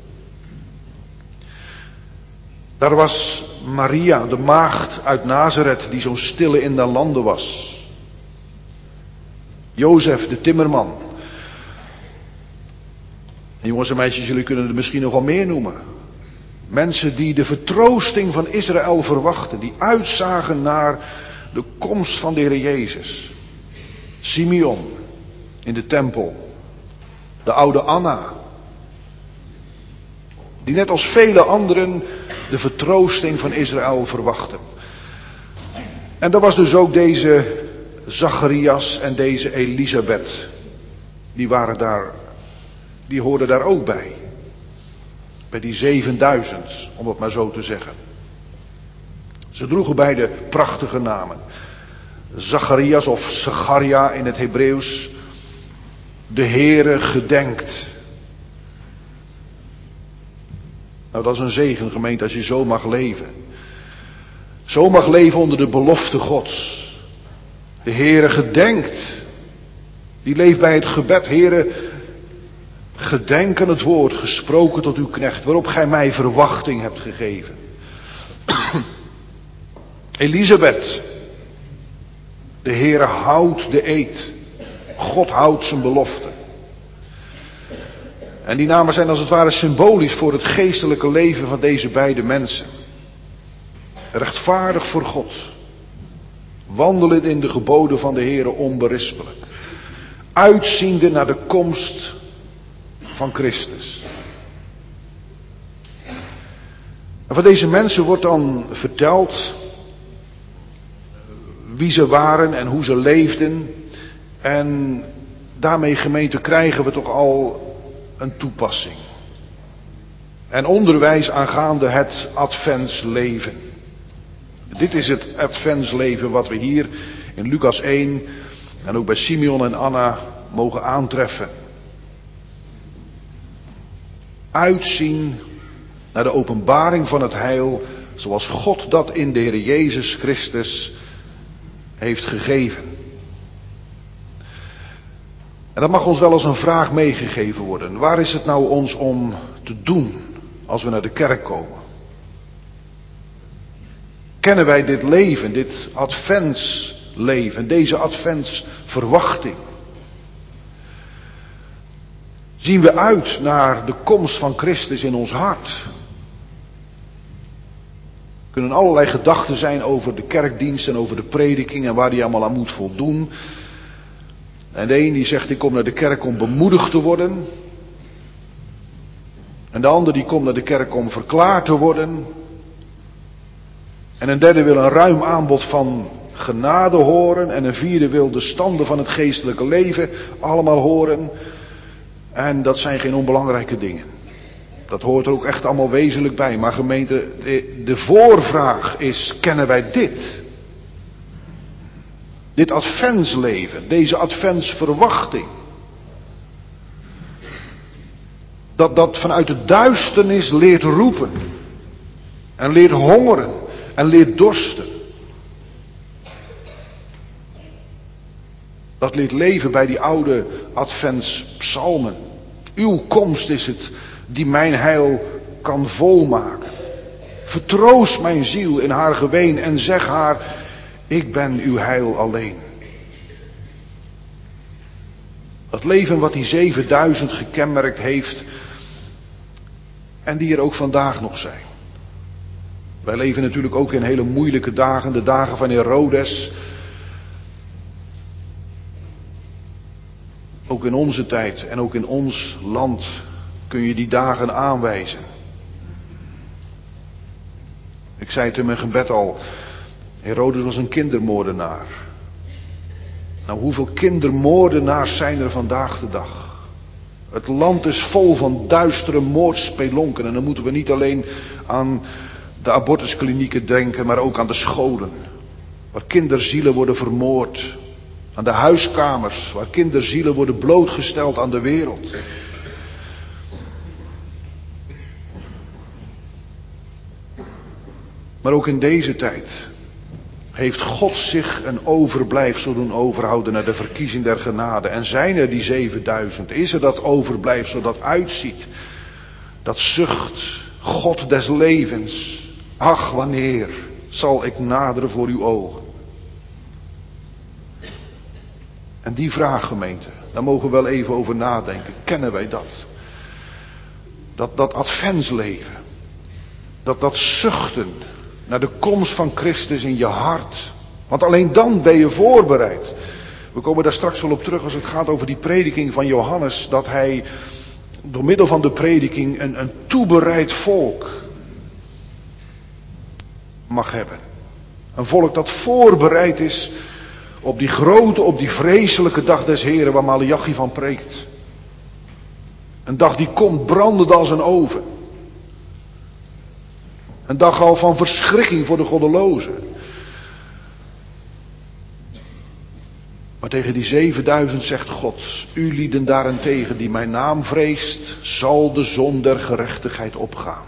Daar was Maria, de maagd uit Nazareth, die zo'n stille in de landen was. Jozef, de timmerman. En jongens en meisjes, jullie kunnen er misschien nog wel meer noemen. Mensen die de vertroosting van Israël verwachten. Die uitzagen naar de komst van de Heer Jezus. Simeon in de tempel. De oude Anna. Die net als vele anderen de vertroosting van Israël verwachten. En dat was dus ook deze Zacharias en deze Elisabeth. Die hoorden daar ook bij. Bij die 7000, om het maar zo te zeggen. Ze droegen beide prachtige namen. Zacharias of Zacharia in het Hebreeuws. De Heere gedenkt. Nou, dat is een zegen, gemeente, als je zo mag leven. Zo mag leven onder de belofte Gods. De Heere gedenkt. Die leeft bij het gebed. Heere, gedenk aan het woord gesproken tot uw knecht, waarop gij mij verwachting hebt gegeven. Elisabeth. De Heere houdt de eed. God houdt zijn belofte. En die namen zijn als het ware symbolisch voor het geestelijke leven van deze beide mensen. Rechtvaardig voor God. Wandelend in de geboden van de Heere onberispelijk. Uitziende naar de komst van Christus. En van deze mensen wordt dan verteld wie ze waren en hoe ze leefden. En daarmee, gemeente, krijgen we toch al een toepassing. En onderwijs aangaande het adventsleven. Dit is het adventsleven wat we hier in Lucas 1 en ook bij Simeon en Anna mogen aantreffen. Uitzien naar de openbaring van het heil zoals God dat in de Heer Jezus Christus heeft gegeven. En dat mag ons wel als een vraag meegegeven worden. Waar is het nou ons om te doen als we naar de kerk komen? Kennen wij dit leven, dit adventsleven, deze adventsverwachting? Zien we uit naar de komst van Christus in ons hart? Er kunnen allerlei gedachten zijn over de kerkdienst en over de prediking en waar die allemaal aan moet voldoen. En de een die zegt, ik kom naar de kerk om bemoedigd te worden. En de ander die komt naar de kerk om verklaard te worden. En een derde wil een ruim aanbod van genade horen. En een vierde wil de standen van het geestelijke leven allemaal horen. En dat zijn geen onbelangrijke dingen. Dat hoort er ook echt allemaal wezenlijk bij. Maar gemeente, de voorvraag is, kennen wij dit? Dit adventsleven, deze adventsverwachting. Dat vanuit de duisternis leert roepen. En leert hongeren. En leert dorsten. Dat leert leven bij die oude adventspsalmen. Uw komst is het die mijn heil kan volmaken. Vertroost mijn ziel in haar geween en zeg haar, ik ben uw heil alleen. Dat leven wat die 7000 gekenmerkt heeft en die er ook vandaag nog zijn. Wij leven natuurlijk ook in hele moeilijke dagen, de dagen van Herodes. Ook in onze tijd en ook in ons land kun je die dagen aanwijzen. Ik zei het in mijn gebed al, Herodes was een kindermoordenaar. Nou, hoeveel kindermoordenaars zijn er vandaag de dag? Het land is vol van duistere moordspelonken. En dan moeten we niet alleen aan de abortusklinieken denken, maar ook aan de scholen. Waar kinderzielen worden vermoord. Aan de huiskamers, waar kinderzielen worden blootgesteld aan de wereld. Maar ook in deze tijd heeft God zich een overblijfsel doen overhouden naar de verkiezing der genade. En zijn er die 7000? Is er dat overblijfsel dat uitziet? Dat zucht, God des levens. Ach, wanneer zal ik naderen voor uw ogen? En die vraag, gemeente, daar mogen we wel even over nadenken. Kennen wij dat? Dat adventsleven. Dat zuchten naar de komst van Christus in je hart. Want alleen dan ben je voorbereid. We komen daar straks wel op terug als het gaat over die prediking van Johannes. Dat hij door middel van de prediking een toebereid volk mag hebben. Een volk dat voorbereid is op die grote, op die vreselijke dag des Heren waar Maleachi van preekt. Een dag die komt brandend als een oven. Een dag al van verschrikking voor de goddelozen. Maar tegen die 7000 zegt God, u lieden daarentegen die mijn naam vreest, zal de zon der gerechtigheid opgaan.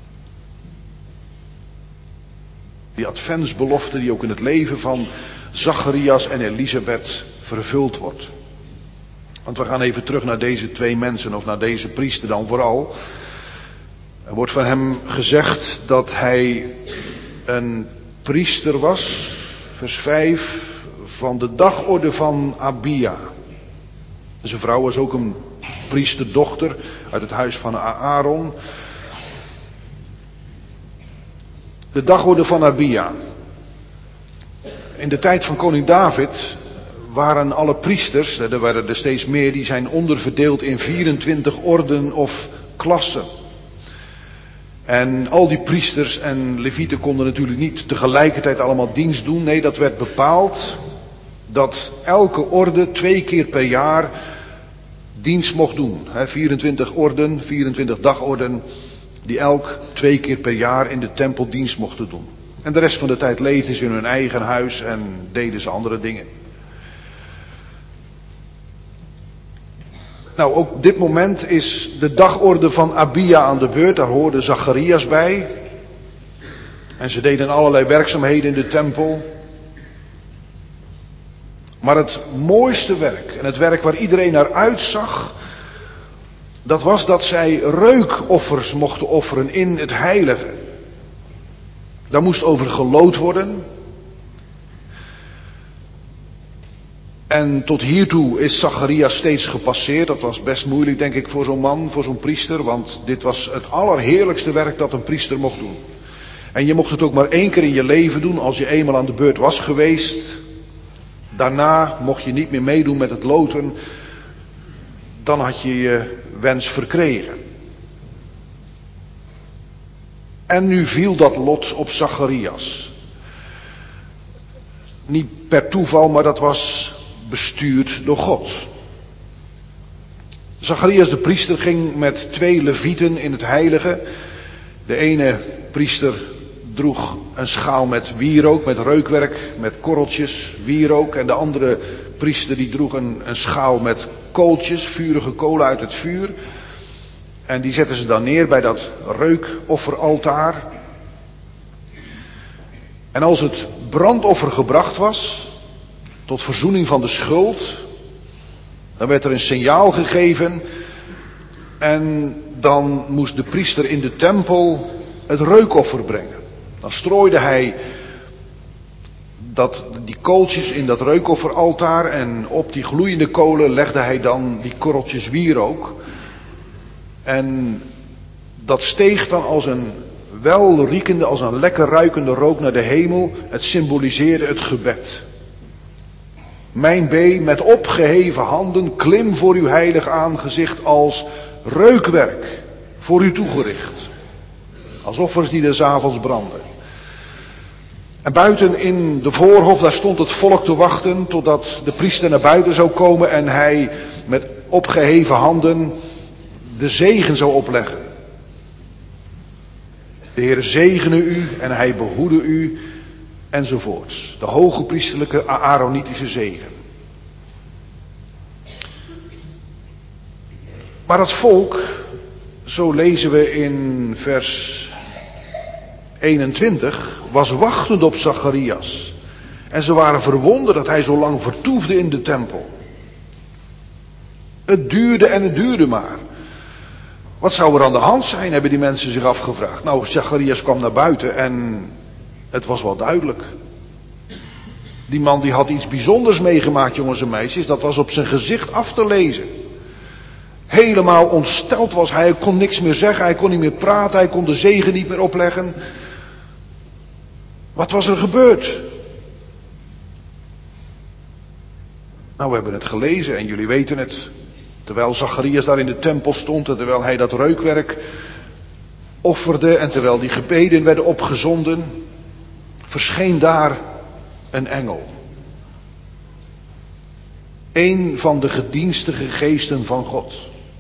Die adventsbelofte die ook in het leven van Zacharias en Elisabeth vervuld wordt. Want we gaan even terug naar deze twee mensen, of naar deze priester dan vooral. Er wordt van hem gezegd dat hij een priester was, vers 5, van de dagorde van Abia. Zijn vrouw was ook een priesterdochter uit het huis van Aaron. De dagorde van Abia. In de tijd van koning David waren alle priesters, er waren er steeds meer, die zijn onderverdeeld in 24 orden of klassen. En al die priesters en levieten konden natuurlijk niet tegelijkertijd allemaal dienst doen. Nee, dat werd bepaald dat elke orde 2 keer per jaar dienst mocht doen. 24 orden, 24 dagorden, die elk 2 keer per jaar in de tempel dienst mochten doen. En de rest van de tijd leefden ze in hun eigen huis en deden ze andere dingen. Nou, ook op dit moment is de dagorde van Abia aan de beurt. Daar hoorde Zacharias bij. En ze deden allerlei werkzaamheden in de tempel. Maar het mooiste werk, en het werk waar iedereen naar uitzag, dat was dat zij reukoffers mochten offeren in het heilige. Daar moest over geloot worden. En tot hiertoe is Zacharias steeds gepasseerd. Dat was best moeilijk, denk ik, voor zo'n man, voor zo'n priester. Want dit was het allerheerlijkste werk dat een priester mocht doen. En je mocht het ook maar 1 keer in je leven doen als je eenmaal aan de beurt was geweest. Daarna mocht je niet meer meedoen met het loten. Dan had je je wens verkregen. En nu viel dat lot op Zacharias. niet per toeval, maar dat was bestuurd door God. Zacharias de priester ging met 2 levieten in het heilige. De ene priester droeg een schaal met wierook, met reukwerk, met korreltjes wierook. En de andere priester die droeg een schaal met kooltjes, vurige kolen uit het vuur. En die zetten ze dan neer bij dat reukofferaltaar. En als het brandoffer gebracht was, tot verzoening van de schuld, dan werd er een signaal gegeven en dan moest de priester in de tempel het reukoffer brengen. Dan strooide hij die kooltjes in dat reukofferaltaar en op die gloeiende kolen legde hij dan die korreltjes wierook. En dat steeg dan als een welriekende, als een lekker ruikende rook naar de hemel. Het symboliseerde het gebed. Mijn bee met opgeheven handen klim voor uw heilig aangezicht als reukwerk voor u toegericht. Als offers die des avonds branden. En buiten in de voorhof, daar stond het volk te wachten totdat de priester naar buiten zou komen en hij met opgeheven handen de zegen zou opleggen. De Heer zegene u en hij behoede u enzovoorts. De hoge priesterlijke Aaronitische zegen. Maar het volk, zo lezen we in vers 21, was wachtend op Zacharias. En ze waren verwonderd dat hij zo lang vertoefde in de tempel. Het duurde en het duurde maar. Wat zou er aan de hand zijn, hebben die mensen zich afgevraagd. Nou, Zacharias kwam naar buiten en het was wel duidelijk. Die man die had iets bijzonders meegemaakt, jongens en meisjes. Dat was op zijn gezicht af te lezen. Helemaal ontsteld was hij kon niks meer zeggen, hij kon niet meer praten, hij kon de zegen niet meer opleggen. Wat was er gebeurd? Nou, we hebben het gelezen en jullie weten het. Terwijl Zacharias daar in de tempel stond en terwijl hij dat reukwerk offerde en terwijl die gebeden werden opgezonden, verscheen daar een engel. Een van de gedienstige geesten van God.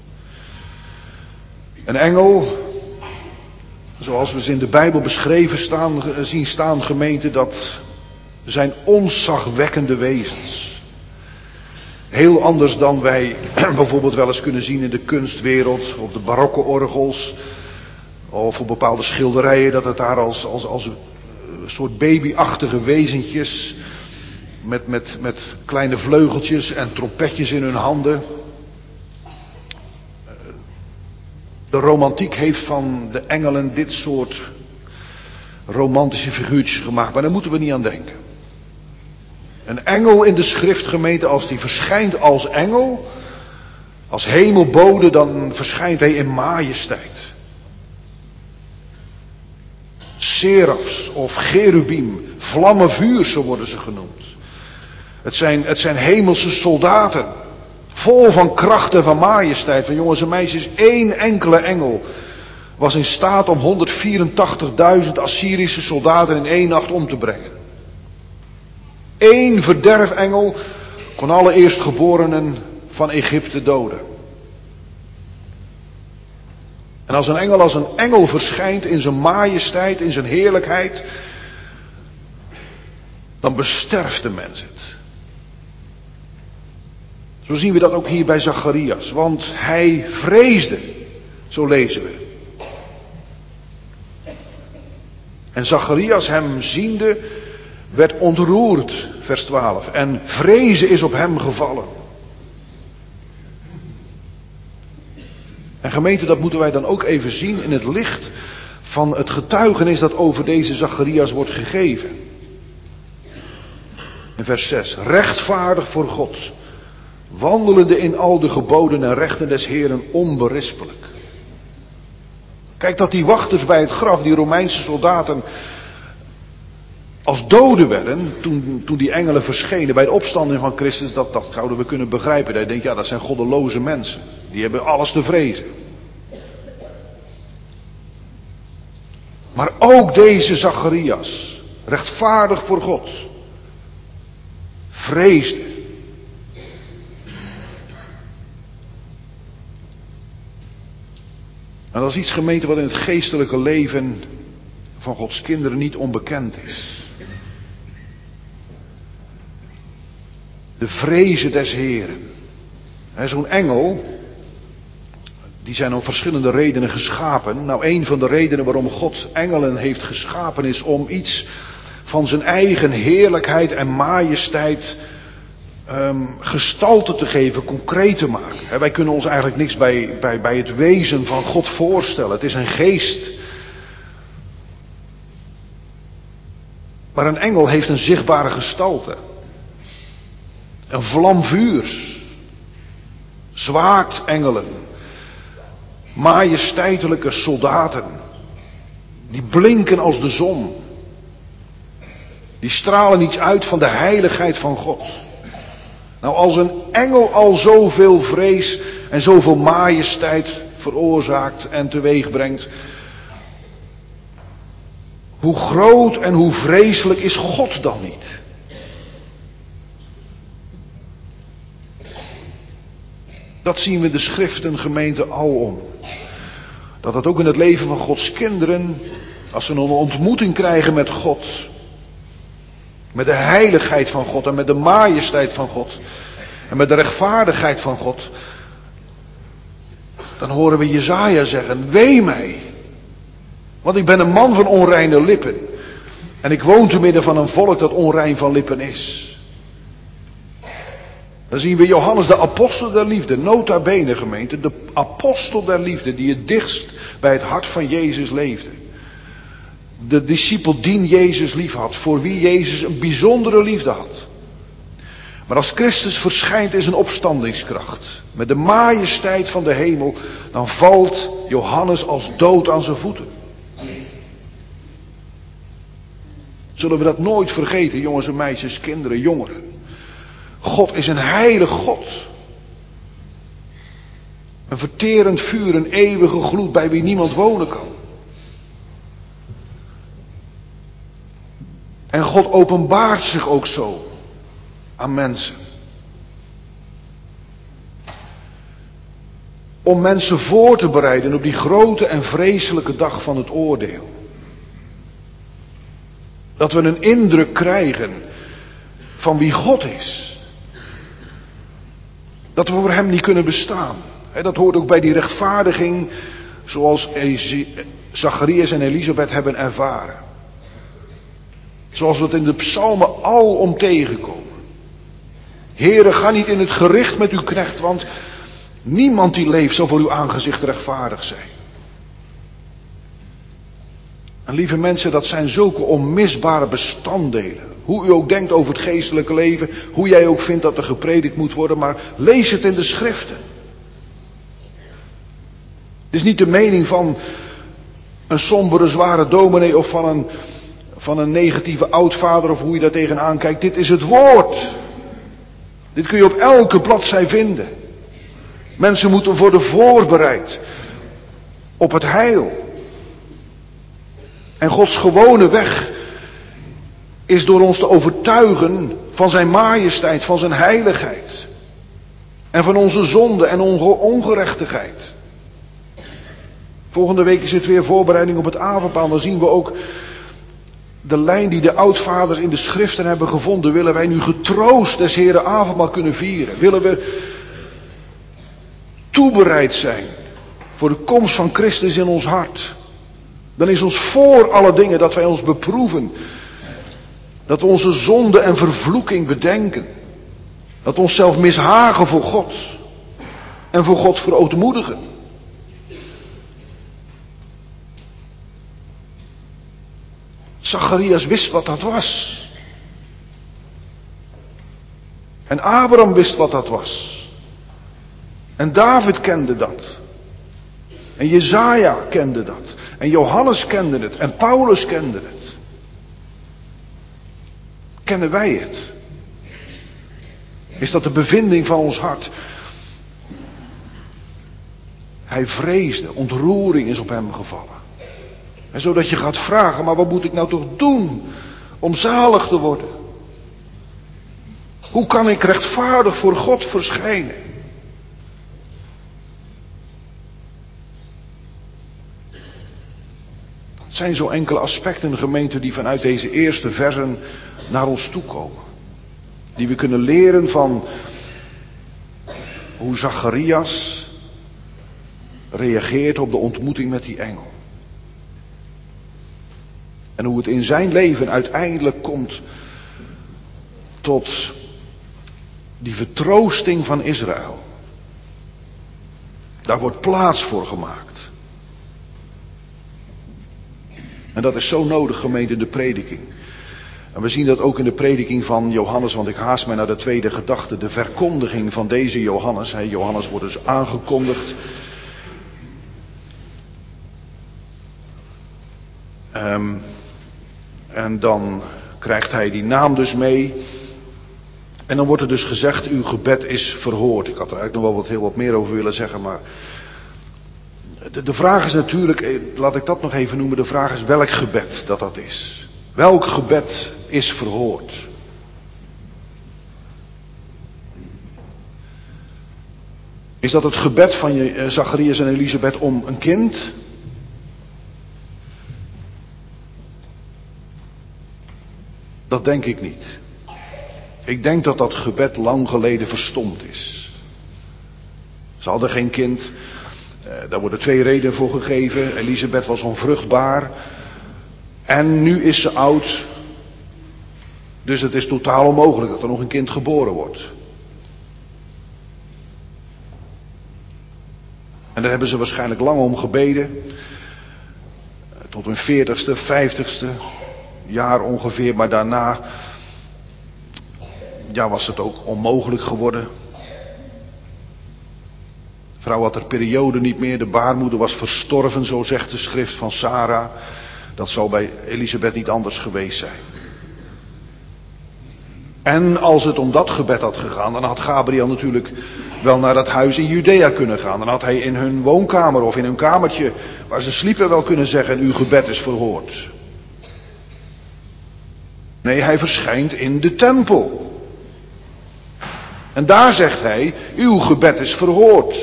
Een engel, zoals we ze in de Bijbel beschreven zien staan, gemeente, dat zijn ontzagwekkende wezens. Heel anders dan wij bijvoorbeeld wel eens kunnen zien in de kunstwereld, op de barokke orgels, of op bepaalde schilderijen, dat het daar als een soort babyachtige wezentjes met kleine vleugeltjes en trompetjes in hun handen. De romantiek heeft van de engelen dit soort romantische figuurtjes gemaakt, maar daar moeten we niet aan denken. Een engel in de schriftgemeente, als die verschijnt als engel, als hemelbode, dan verschijnt hij in majesteit. Serafs of cherubim, vlammen vuur, zo worden ze genoemd. Het zijn hemelse soldaten, vol van kracht en van majesteit. Van jongens en meisjes, één enkele engel was in staat om 184.000 Assyrische soldaten in 1 nacht om te brengen. Eén verderfengel kon alle eerstgeborenen van Egypte doden. En als een engel verschijnt in zijn majesteit, in zijn heerlijkheid, dan besterft de mens het. Zo zien we dat ook hier bij Zacharias, want hij vreesde, zo lezen we. En Zacharias hem ziende, werd ontroerd, vers 12. En vrezen is op hem gevallen. En gemeente, dat moeten wij dan ook even zien in het licht van het getuigenis dat over deze Zacharias wordt gegeven. In vers 6. Rechtvaardig voor God, wandelende in al de geboden en rechten des Heeren onberispelijk. Kijk dat die wachters bij het graf, die Romeinse soldaten, als doden werden, toen die engelen verschenen bij de opstanding van Christus, dat zouden we kunnen begrijpen. Dat je denkt, ja, dat zijn goddeloze mensen. Die hebben alles te vrezen. Maar ook deze Zacharias, rechtvaardig voor God, vreesde. En dat is iets, gemeente, wat in het geestelijke leven van Gods kinderen niet onbekend is. De vrezen des Heren. Zo'n engel, die zijn om verschillende redenen geschapen. Nou, een van de redenen waarom God engelen heeft geschapen is om iets van zijn eigen heerlijkheid en majesteit gestalte te geven, concreet te maken. Wij kunnen ons eigenlijk niks bij het wezen van God voorstellen. Het is een geest. Maar een engel heeft een zichtbare gestalte. Een vlam vuurs. Zwaardengelen. Majesteitelijke soldaten. Die blinken als de zon. Die stralen iets uit van de heiligheid van God. Nou, als een engel al zoveel vrees en zoveel majesteit veroorzaakt en teweeg brengt, hoe groot en hoe vreselijk is God dan niet? Dat zien we in de schriften, gemeente, alom. Dat dat ook in het leven van Gods kinderen, als ze een ontmoeting krijgen met God, met de heiligheid van God en met de majesteit van God en met de rechtvaardigheid van God, dan horen we Jesaja zeggen: wee mij, want ik ben een man van onreine lippen en ik woon te midden van een volk dat onrein van lippen is. Dan zien we Johannes, de apostel der liefde, nota bene, gemeente, de apostel der liefde die het dichtst bij het hart van Jezus leefde. De discipel die Jezus lief had, voor wie Jezus een bijzondere liefde had. Maar als Christus verschijnt in zijn opstandingskracht, met de majesteit van de hemel, dan valt Johannes als dood aan zijn voeten. Zullen we dat nooit vergeten, jongens en meisjes, kinderen, jongeren. God is een heilig God. Een verterend vuur, een eeuwige gloed bij wie niemand wonen kan. En God openbaart zich ook zo aan mensen. Om mensen voor te bereiden op die grote en vreselijke dag van het oordeel. Dat we een indruk krijgen van wie God is. Dat we voor hem niet kunnen bestaan. Dat hoort ook bij die rechtvaardiging zoals Zacharias en Elisabeth hebben ervaren. Zoals we het in de psalmen alom tegenkomen. Heere, ga niet in het gericht met uw knecht, want niemand die leeft zal voor uw aangezicht rechtvaardig zijn. En lieve mensen, dat zijn zulke onmisbare bestanddelen. Hoe u ook denkt over het geestelijke leven, hoe jij ook vindt dat er gepredikt moet worden, maar lees het in de schriften. Het is niet de mening van een sombere, zware dominee of van een negatieve oudvader of hoe je daar tegenaan kijkt. Dit is het woord. Dit kun je op elke bladzij vinden. Mensen moeten worden voorbereid op het heil. En Gods gewone weg is door ons te overtuigen van zijn majesteit, van zijn heiligheid. En van onze zonde en ongerechtigheid. Volgende week is het weer voorbereiding op het avondmaal. Dan zien we ook de lijn die de oudvaders in de schriften hebben gevonden. Willen wij nu getroost des Heren avondmaal kunnen vieren? Willen we toebereid zijn voor de komst van Christus in ons hart? Dan is ons voor alle dingen dat wij ons beproeven. Dat we onze zonde en vervloeking bedenken. Dat we onszelf mishagen voor God. En voor God verootmoedigen. Zacharias wist wat dat was. En Abraham wist wat dat was. En David kende dat. En Jesaja kende dat. En Johannes kende het. En Paulus kende het. Kennen wij het? Is dat de bevinding van ons hart? Hij vreesde, ontroering is op hem gevallen. En zodat je gaat vragen, maar wat moet ik nou toch doen om zalig te worden? Hoe kan ik rechtvaardig voor God verschijnen? Het zijn zo enkele aspecten, gemeente, die vanuit deze eerste versen naar ons toekomen. Die we kunnen leren van hoe Zacharias reageert op de ontmoeting met die engel. En hoe het in zijn leven uiteindelijk komt tot die vertroosting van Israël. Daar wordt plaats voor gemaakt. En dat is zo nodig, gemeente, in de prediking. En we zien dat ook in de prediking van Johannes, want ik haast mij naar de tweede gedachte, de verkondiging van deze Johannes. Johannes wordt dus aangekondigd. En dan krijgt hij die naam dus mee. En dan wordt er dus gezegd, uw gebed is verhoord. Ik had er eigenlijk nog wel heel wat meer over willen zeggen, maar de vraag is natuurlijk, laat ik dat nog even noemen, de vraag is welk gebed dat is. Welk gebed is verhoord? Is dat het gebed van Zacharias en Elisabeth om een kind? Dat denk ik niet. Ik denk dat dat gebed lang geleden verstomd is. Ze hadden geen kind. Daar worden 2 redenen voor gegeven. Elisabeth was onvruchtbaar. En nu is ze oud. Dus het is totaal onmogelijk dat er nog een kind geboren wordt. En daar hebben ze waarschijnlijk lang om gebeden. Tot hun 40ste, 50ste jaar ongeveer. Maar daarna was het ook onmogelijk geworden. De vrouw had haar periode niet meer. De baarmoeder was verstorven, zo zegt de schrift van Sarah. Dat zal bij Elisabeth niet anders geweest zijn. En als het om dat gebed had gegaan, dan had Gabriel natuurlijk wel naar dat huis in Judea kunnen gaan. Dan had hij in hun woonkamer of in hun kamertje waar ze sliepen wel kunnen zeggen, uw gebed is verhoord. Nee, hij verschijnt in de tempel. En daar zegt hij, uw gebed is verhoord.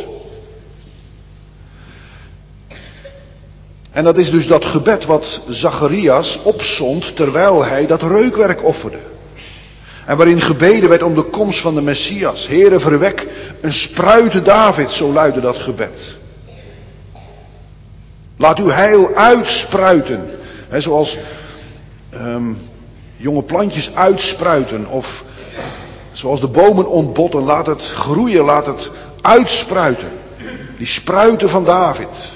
En dat is dus dat gebed wat Zacharias opzond terwijl hij dat reukwerk offerde. En waarin gebeden werd om de komst van de Messias. Heere, verwek een spruite David, zo luidde dat gebed. Laat uw heil uitspruiten. He, zoals jonge plantjes uitspruiten. Of zoals de bomen ontbotten. Laat het groeien, laat het uitspruiten. Die spruiten van David.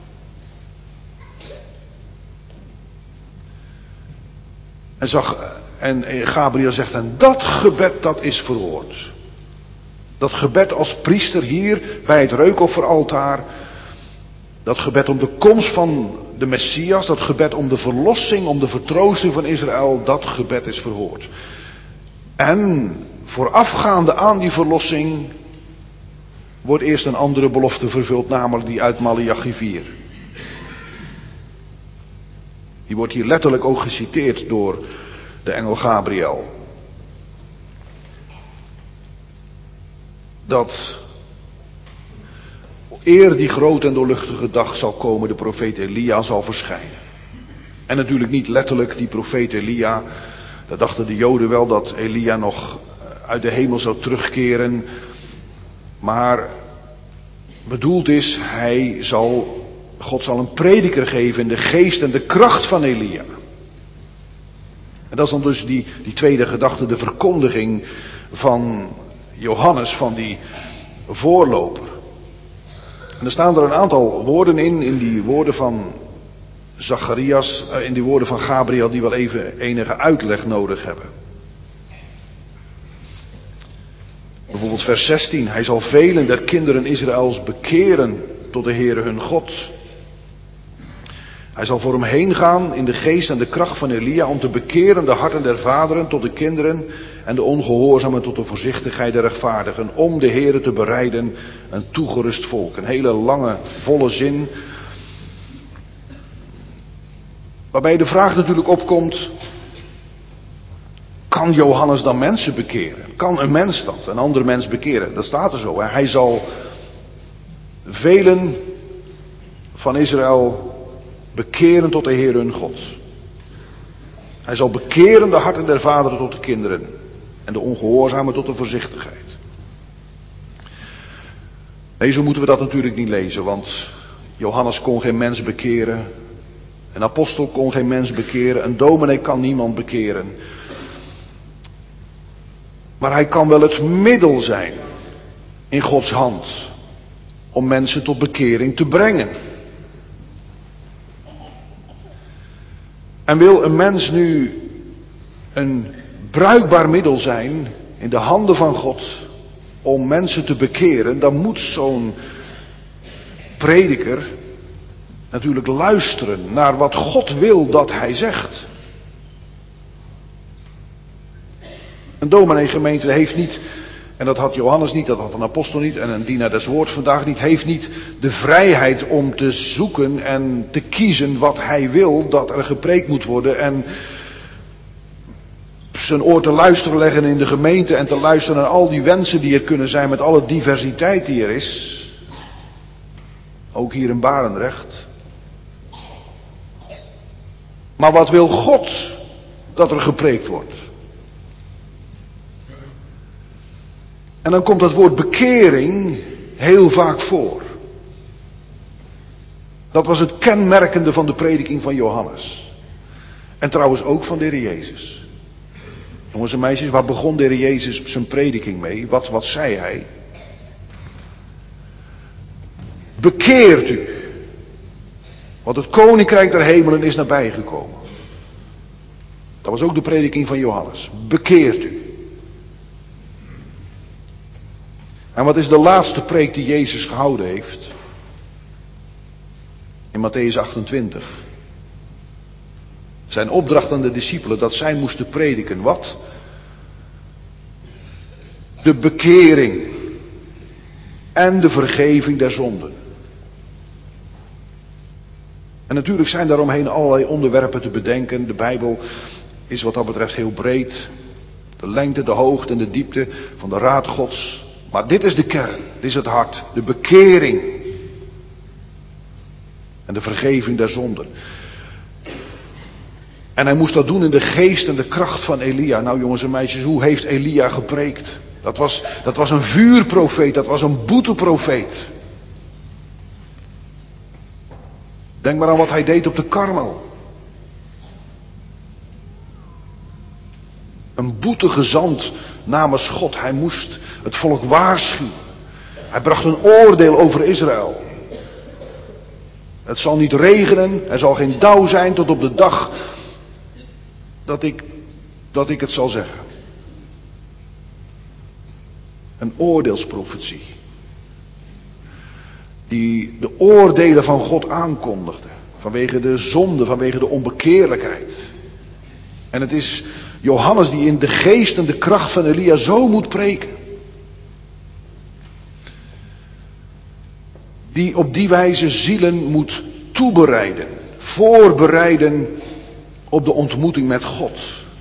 En Gabriel zegt, en dat gebed dat is verhoord. Dat gebed als priester hier bij het reukofferaltaar. Dat gebed om de komst van de Messias. Dat gebed om de verlossing, om de vertroosting van Israël. Dat gebed is verhoord. En voorafgaande aan die verlossing wordt eerst een andere belofte vervuld, namelijk die uit Maleachi 4. Die wordt hier letterlijk ook geciteerd door de engel Gabriel. Dat eer die grote en doorluchtige dag zal komen, de profeet Elia zal verschijnen. En natuurlijk niet letterlijk die profeet Elia. Dat dachten de Joden wel, dat Elia nog uit de hemel zou terugkeren. Maar bedoeld is, God zal een prediker geven in de geest en de kracht van Elia. En dat is dan dus die tweede gedachte, de verkondiging van Johannes, van die voorloper. En er staan er een aantal woorden in die woorden van Zacharias, in die woorden van Gabriel, die wel even enige uitleg nodig hebben. Bijvoorbeeld vers 16, hij zal velen der kinderen Israëls bekeren tot de Heere hun God. Hij zal voor hem heen gaan in de geest en de kracht van Elia om te bekeren de harten der vaderen tot de kinderen en de ongehoorzamen tot de voorzichtigheid der rechtvaardigen, om de Heere te bereiden een toegerust volk. Een hele lange, volle zin, waarbij de vraag natuurlijk opkomt, kan Johannes dan mensen bekeren? Kan een mens dat, een andere mens bekeren? Dat staat er zo. Hè? Hij zal velen van Israël bekeren tot de Heer hun God. Hij zal bekeren de harten der vaderen tot de kinderen en de ongehoorzamen tot de voorzichtigheid. Nee, zo moeten we dat natuurlijk niet lezen, want Johannes kon geen mens bekeren. Een apostel kon geen mens bekeren. Een dominee kan niemand bekeren. Maar hij kan wel het middel zijn in Gods hand om mensen tot bekering te brengen. En wil een mens nu een bruikbaar middel zijn in de handen van God om mensen te bekeren, dan moet zo'n prediker natuurlijk luisteren naar wat God wil dat hij zegt. Een dominee-gemeente heeft niet, en dat had Johannes niet, dat had een apostel niet en een dienaar des woords vandaag niet, heeft niet de vrijheid om te zoeken en te kiezen wat hij wil dat er gepreekt moet worden en zijn oor te luisteren leggen in de gemeente en te luisteren naar al die wensen die er kunnen zijn met alle diversiteit die er is. Ook hier in Barendrecht. Maar wat wil God dat er gepreekt wordt? En dan komt het woord bekering heel vaak voor. Dat was het kenmerkende van de prediking van Johannes. En trouwens ook van de Heer Jezus. Jongens en meisjes, waar begon de Heer Jezus zijn prediking mee? Wat zei hij? Bekeert u. Want het koninkrijk der hemelen is nabijgekomen. Dat was ook de prediking van Johannes. Bekeert u. En wat is de laatste preek die Jezus gehouden heeft? In Mattheüs 28. Zijn opdracht aan de discipelen dat zij moesten prediken. Wat? De bekering. En de vergeving der zonden. En natuurlijk zijn daaromheen allerlei onderwerpen te bedenken. De Bijbel is wat dat betreft heel breed. De lengte, de hoogte en de diepte van de raad Gods. Maar dit is de kern, dit is het hart. De bekering. En de vergeving der zonden. En hij moest dat doen in de geest en de kracht van Elia. Nou jongens en meisjes, hoe heeft Elia gepreekt? Dat was een vuurprofeet, dat was een boeteprofeet. Denk maar aan wat hij deed op de Karmel. Een boetegezant namens God. Hij moest het volk waarschuwen. Hij bracht een oordeel over Israël. Het zal niet regenen, er zal geen dauw zijn tot op de dag dat ik het zal zeggen. Een oordeelsprofetie. Die de oordelen van God aankondigde. Vanwege de zonde, vanwege de onbekeerlijkheid. En het is Johannes die in de geest en de kracht van Elia zo moet preken. Die op die wijze zielen moet toebereiden. Voorbereiden op de ontmoeting met God.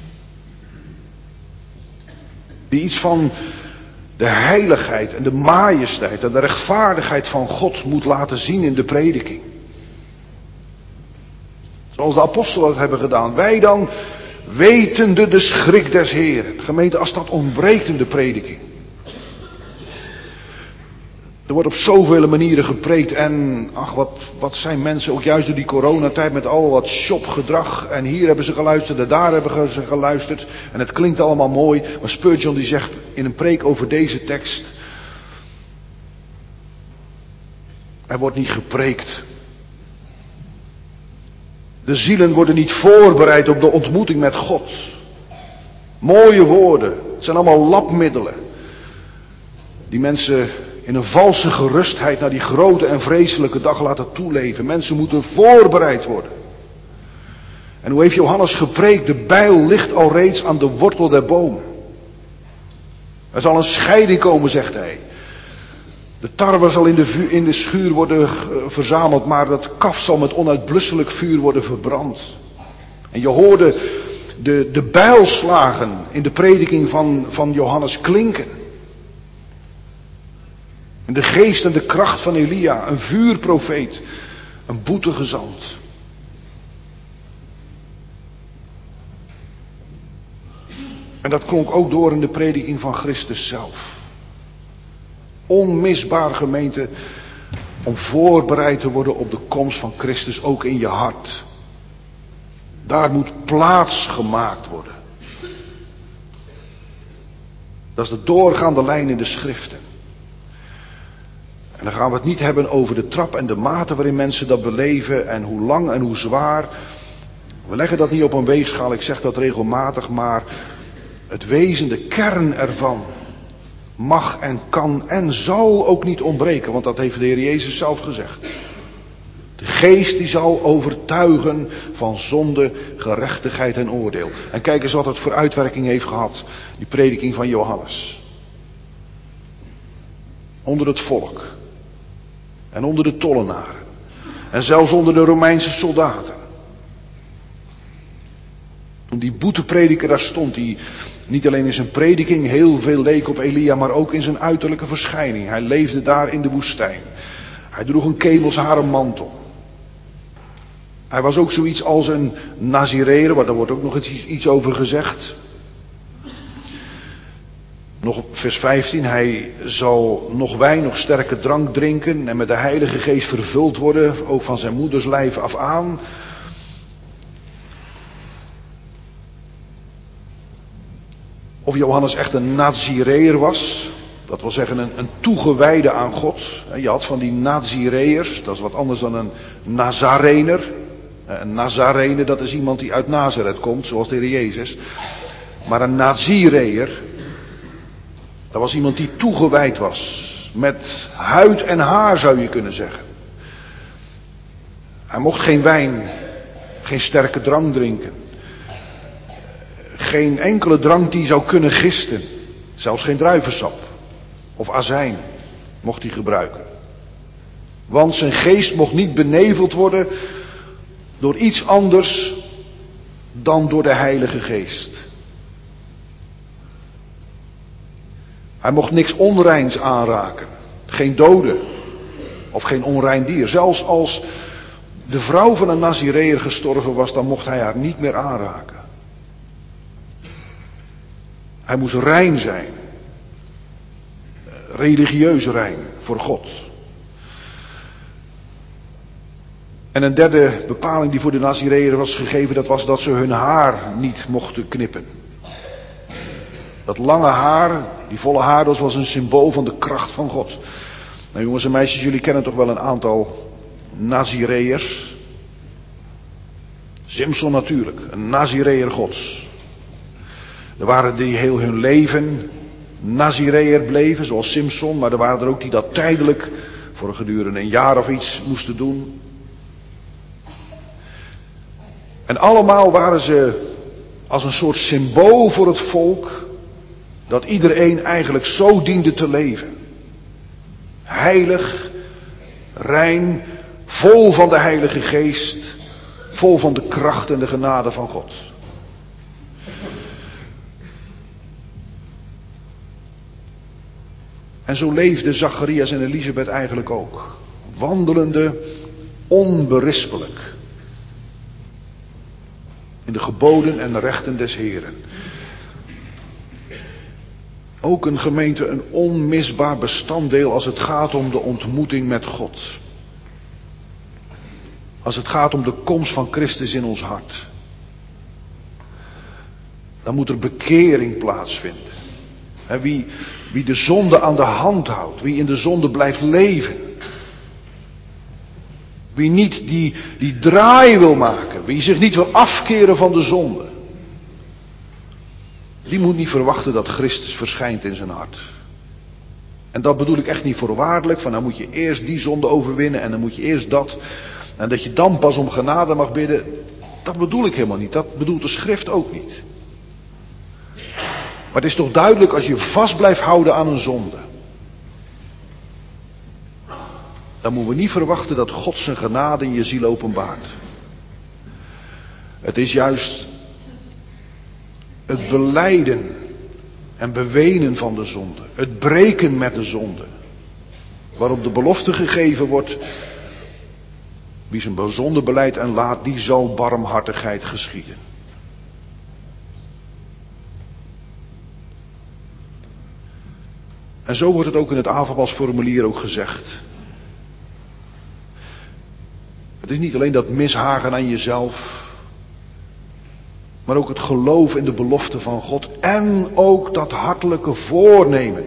Die iets van de heiligheid en de majesteit en de rechtvaardigheid van God moet laten zien in de prediking. Zoals de apostelen het hebben gedaan. Wij dan, wetende de schrik des Heeren. Gemeente, als dat ontbreekt in de prediking. Er wordt op zoveel manieren gepreekt en ach, wat zijn mensen ook juist door die coronatijd met al wat shopgedrag. En hier hebben ze geluisterd en daar hebben ze geluisterd. En het klinkt allemaal mooi. Maar Spurgeon die zegt in een preek over deze tekst. Er wordt niet gepreekt. De zielen worden niet voorbereid op de ontmoeting met God. Mooie woorden. Het zijn allemaal labmiddelen. Die mensen in een valse gerustheid naar die grote en vreselijke dag laten toeleven. Mensen moeten voorbereid worden. En hoe heeft Johannes gepreekt? De bijl ligt al reeds aan de wortel der boom. Er zal een scheiding komen, zegt hij. De tarwe zal in de schuur worden verzameld, maar het kaf zal met onuitblusselijk vuur worden verbrand. En je hoorde de bijlslagen in de prediking van Johannes klinken. En de geest en de kracht van Elia, een vuurprofeet, een boetegezant. En dat klonk ook door in de prediking van Christus zelf. Onmisbaar, gemeente, om voorbereid te worden op de komst van Christus ook in je hart. Daar moet plaats gemaakt worden. Dat is de doorgaande lijn in de schriften. En dan gaan we het niet hebben over de trap en de mate waarin mensen dat beleven en hoe lang en hoe zwaar. We leggen dat niet op een weegschaal, ik zeg dat regelmatig, maar het wezen, de kern ervan, mag en kan en zal ook niet ontbreken, want dat heeft de Heer Jezus zelf gezegd. De geest die zal overtuigen van zonde, gerechtigheid en oordeel. En kijk eens wat het voor uitwerking heeft gehad, die prediking van Johannes. Onder het volk. En onder de tollenaren. En zelfs onder de Romeinse soldaten. Toen die boeteprediker daar stond, die niet alleen in zijn prediking heel veel leek op Elia, maar ook in zijn uiterlijke verschijning. Hij leefde daar in de woestijn. Hij droeg een kemelsharen mantel. Hij was ook zoiets als een Nazireër, waar daar wordt ook nog iets over gezegd. Nog op vers 15, hij zal nog wijn, nog sterke drank drinken en met de Heilige Geest vervuld worden, ook van zijn moeders lijf af aan. Of Johannes echt een Nazireër was, dat wil zeggen een toegewijde aan God. Je had van die Nazireërs, dat is wat anders dan een Nazarener. Een Nazarener, dat is iemand die uit Nazareth komt, zoals de Heer Jezus. Maar een Nazireër, dat was iemand die toegewijd was. Met huid en haar zou je kunnen zeggen. Hij mocht geen wijn, geen sterke drank drinken. Geen enkele drank die zou kunnen gisten. Zelfs geen druivensap of azijn mocht hij gebruiken. Want zijn geest mocht niet beneveld worden door iets anders dan door de Heilige Geest. Hij mocht niks onreins aanraken. Geen dode of geen onrein dier. Zelfs als de vrouw van een Nazireër gestorven was, dan mocht hij haar niet meer aanraken. Hij moest rein zijn. Religieus rein voor God. En een derde bepaling die voor de Nazireërs was gegeven, dat was dat ze hun haar niet mochten knippen. Dat lange haar, die volle haardos, was een symbool van de kracht van God. Nou jongens en meisjes, jullie kennen toch wel een aantal Nazireërs. Simson natuurlijk, een Nazireër Gods. Er waren die heel hun leven Nazireër bleven, zoals Simson, maar er waren er ook die dat tijdelijk, voor gedurende een jaar of iets, moesten doen. En allemaal waren ze als een soort symbool voor het volk, dat iedereen eigenlijk zo diende te leven. Heilig, rein, vol van de Heilige Geest, vol van de kracht en de genade van God. En zo leefden Zacharias en Elisabeth eigenlijk ook. Wandelende, onberispelijk. In de geboden en de rechten des Heren. Ook een gemeente, een onmisbaar bestanddeel als het gaat om de ontmoeting met God. Als het gaat om de komst van Christus in ons hart. Dan moet er bekering plaatsvinden. Wie de zonde aan de hand houdt, wie in de zonde blijft leven. Wie niet die draai wil maken, wie zich niet wil afkeren van de zonde. Die moet niet verwachten dat Christus verschijnt in zijn hart. En dat bedoel ik echt niet voorwaardelijk, van dan moet je eerst die zonde overwinnen en dan moet je eerst dat. En dat je dan pas om genade mag bidden, dat bedoel ik helemaal niet. Dat bedoelt de schrift ook niet. Maar het is toch duidelijk als je vast blijft houden aan een zonde. Dan moeten we niet verwachten dat God zijn genade in je ziel openbaart. Het is juist Het belijden en bewenen van de zonde. Het breken met de zonde. Waarop de belofte gegeven wordt: wie zijn zonde belijdt en laat, die zal barmhartigheid geschieden. En zo wordt het ook in het avondmaalsformulier ook gezegd. Het is niet alleen dat mishagen aan jezelf, maar ook het geloof in de belofte van God en ook dat hartelijke voornemen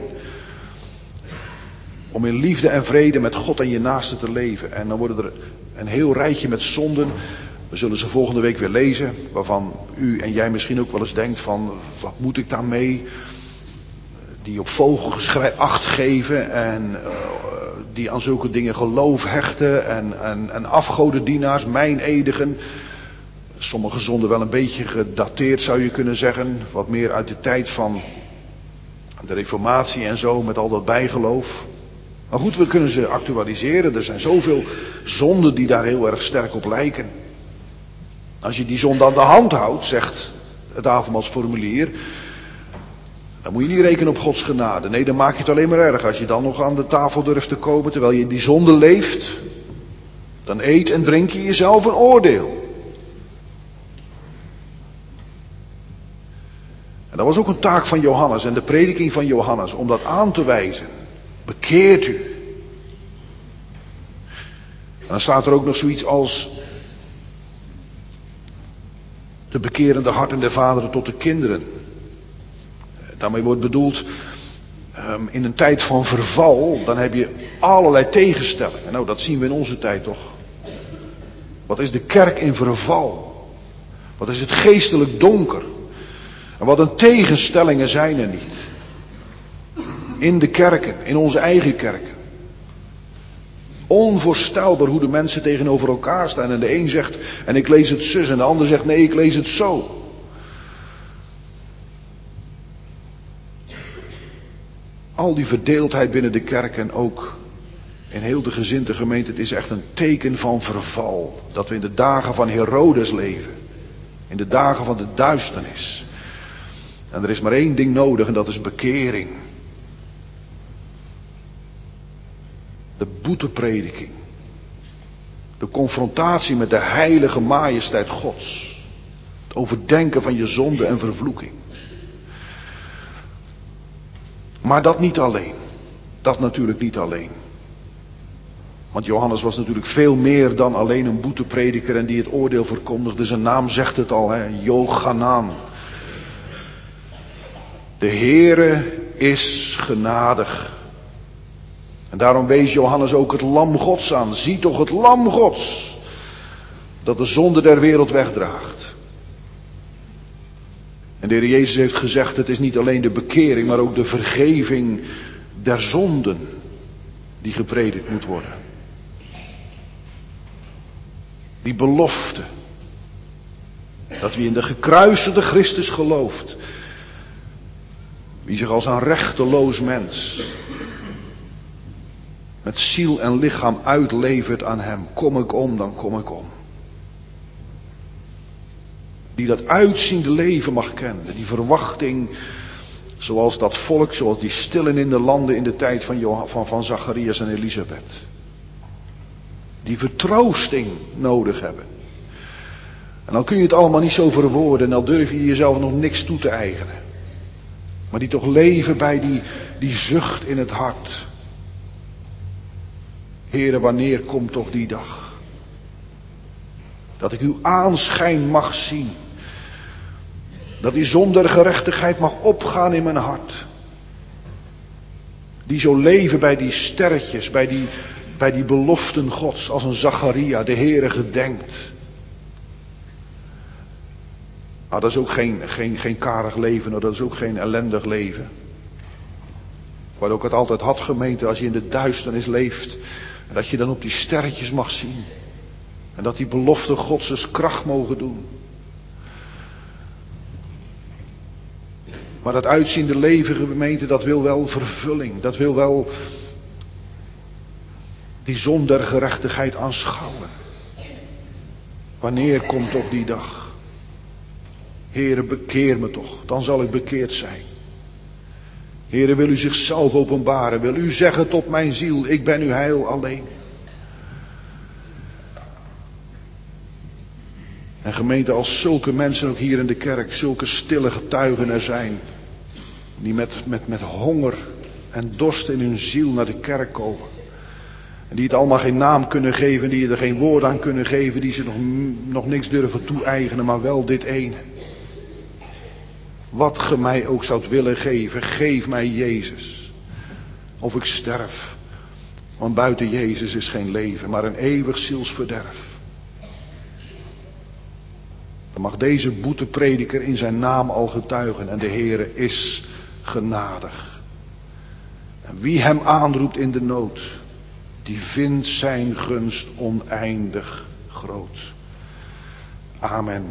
om in liefde en vrede met God en je naaste te leven. En dan worden er een heel rijtje met zonden. We zullen ze volgende week weer lezen, waarvan u en jij misschien ook wel eens denkt van, wat moet ik daarmee? Die op vogelgeschrei acht geven en die aan zulke dingen geloof hechten en afgodendienaars, mijnedigen. Sommige zonden wel een beetje gedateerd, zou je kunnen zeggen. Wat meer uit de tijd van de Reformatie en zo, met al dat bijgeloof. Maar goed, we kunnen ze actualiseren. Er zijn zoveel zonden die daar heel erg sterk op lijken. Als je die zonde aan de hand houdt, zegt het avondmaalsformulier, dan moet je niet rekenen op Gods genade. Nee, dan maak je het alleen maar erg. Als je dan nog aan de tafel durft te komen terwijl je in die zonde leeft, dan eet en drink je jezelf een oordeel. En dat was ook een taak van Johannes en de prediking van Johannes, om dat aan te wijzen. Bekeert u. En dan staat er ook nog zoiets als de bekerende harten der vaderen tot de kinderen. Daarmee wordt bedoeld, in een tijd van verval, dan heb je allerlei tegenstellingen. Nou, dat zien we in onze tijd toch. Wat is de kerk in verval? Wat is het geestelijk donker? En wat een tegenstellingen zijn er niet. In de kerken, in onze eigen kerken. Onvoorstelbaar hoe de mensen tegenover elkaar staan. En de een zegt, en ik lees het zus, en de ander zegt, nee, ik lees het zo. Al die verdeeldheid binnen de kerk en ook in heel de gezinde gemeente, het is echt een teken van verval. Dat we in de dagen van Herodes leven. In de dagen van de duisternis. En er is maar één ding nodig en dat is bekering. De boeteprediking. De confrontatie met de heilige majesteit Gods. Het overdenken van je zonde en vervloeking. Maar dat niet alleen. Dat natuurlijk niet alleen. Want Johannes was natuurlijk veel meer dan alleen een boeteprediker en die het oordeel verkondigde. Zijn naam zegt het al, hè? Jochanan. De Heere is genadig. En daarom wees Johannes ook het lam Gods aan. Zie toch het lam Gods, dat de zonde der wereld wegdraagt. En de Heer Jezus heeft gezegd, het is niet alleen de bekering, maar ook de vergeving der zonden die gepredikt moet worden. Die belofte, dat wie in de gekruisigde Christus gelooft, wie zich als een rechteloos mens met ziel en lichaam uitlevert aan hem. Kom ik om, dan kom ik om. Die dat uitziende leven mag kennen. Die verwachting, zoals dat volk, zoals die stillen in de landen in de tijd van Zacharias en Elisabeth. Die vertroosting nodig hebben. En dan kun je het allemaal niet zo verwoorden en dan durf je jezelf nog niks toe te eigenen. Maar die toch leven bij die zucht in het hart. Heere, wanneer komt toch die dag? Dat ik uw aanschijn mag zien. Dat die zon der gerechtigheid mag opgaan in mijn hart. Die zo leven bij die sterretjes, bij die beloften Gods, als een Zacharia, de Heere gedenkt. Nou, dat is ook geen karig leven, dat is ook geen ellendig leven. Waar ook het altijd had, gemeente, als je in de duisternis leeft. En dat je dan op die sterretjes mag zien. En dat die beloften Gods dus kracht mogen doen. Maar dat uitziende leven, gemeente, dat wil wel vervulling. Dat wil wel die zon der gerechtigheid aanschouwen. Wanneer komt toch die dag? Heere, bekeer me toch, dan zal ik bekeerd zijn. Heere, wil u zichzelf openbaren, wil u zeggen tot mijn ziel, ik ben uw heil alleen. En gemeente, als zulke mensen ook hier in de kerk, zulke stille getuigen er zijn, die met honger en dorst in hun ziel naar de kerk komen. En die het allemaal geen naam kunnen geven, die er geen woord aan kunnen geven, die ze nog niks durven toe-eigenen, maar wel dit ene. Wat ge mij ook zoudt willen geven, geef mij Jezus. Of ik sterf. Want buiten Jezus is geen leven, maar een eeuwig zielsverderf. Dan mag deze boeteprediker in zijn naam al getuigen. En de Heere is genadig. En wie hem aanroept in de nood, die vindt zijn gunst oneindig groot. Amen.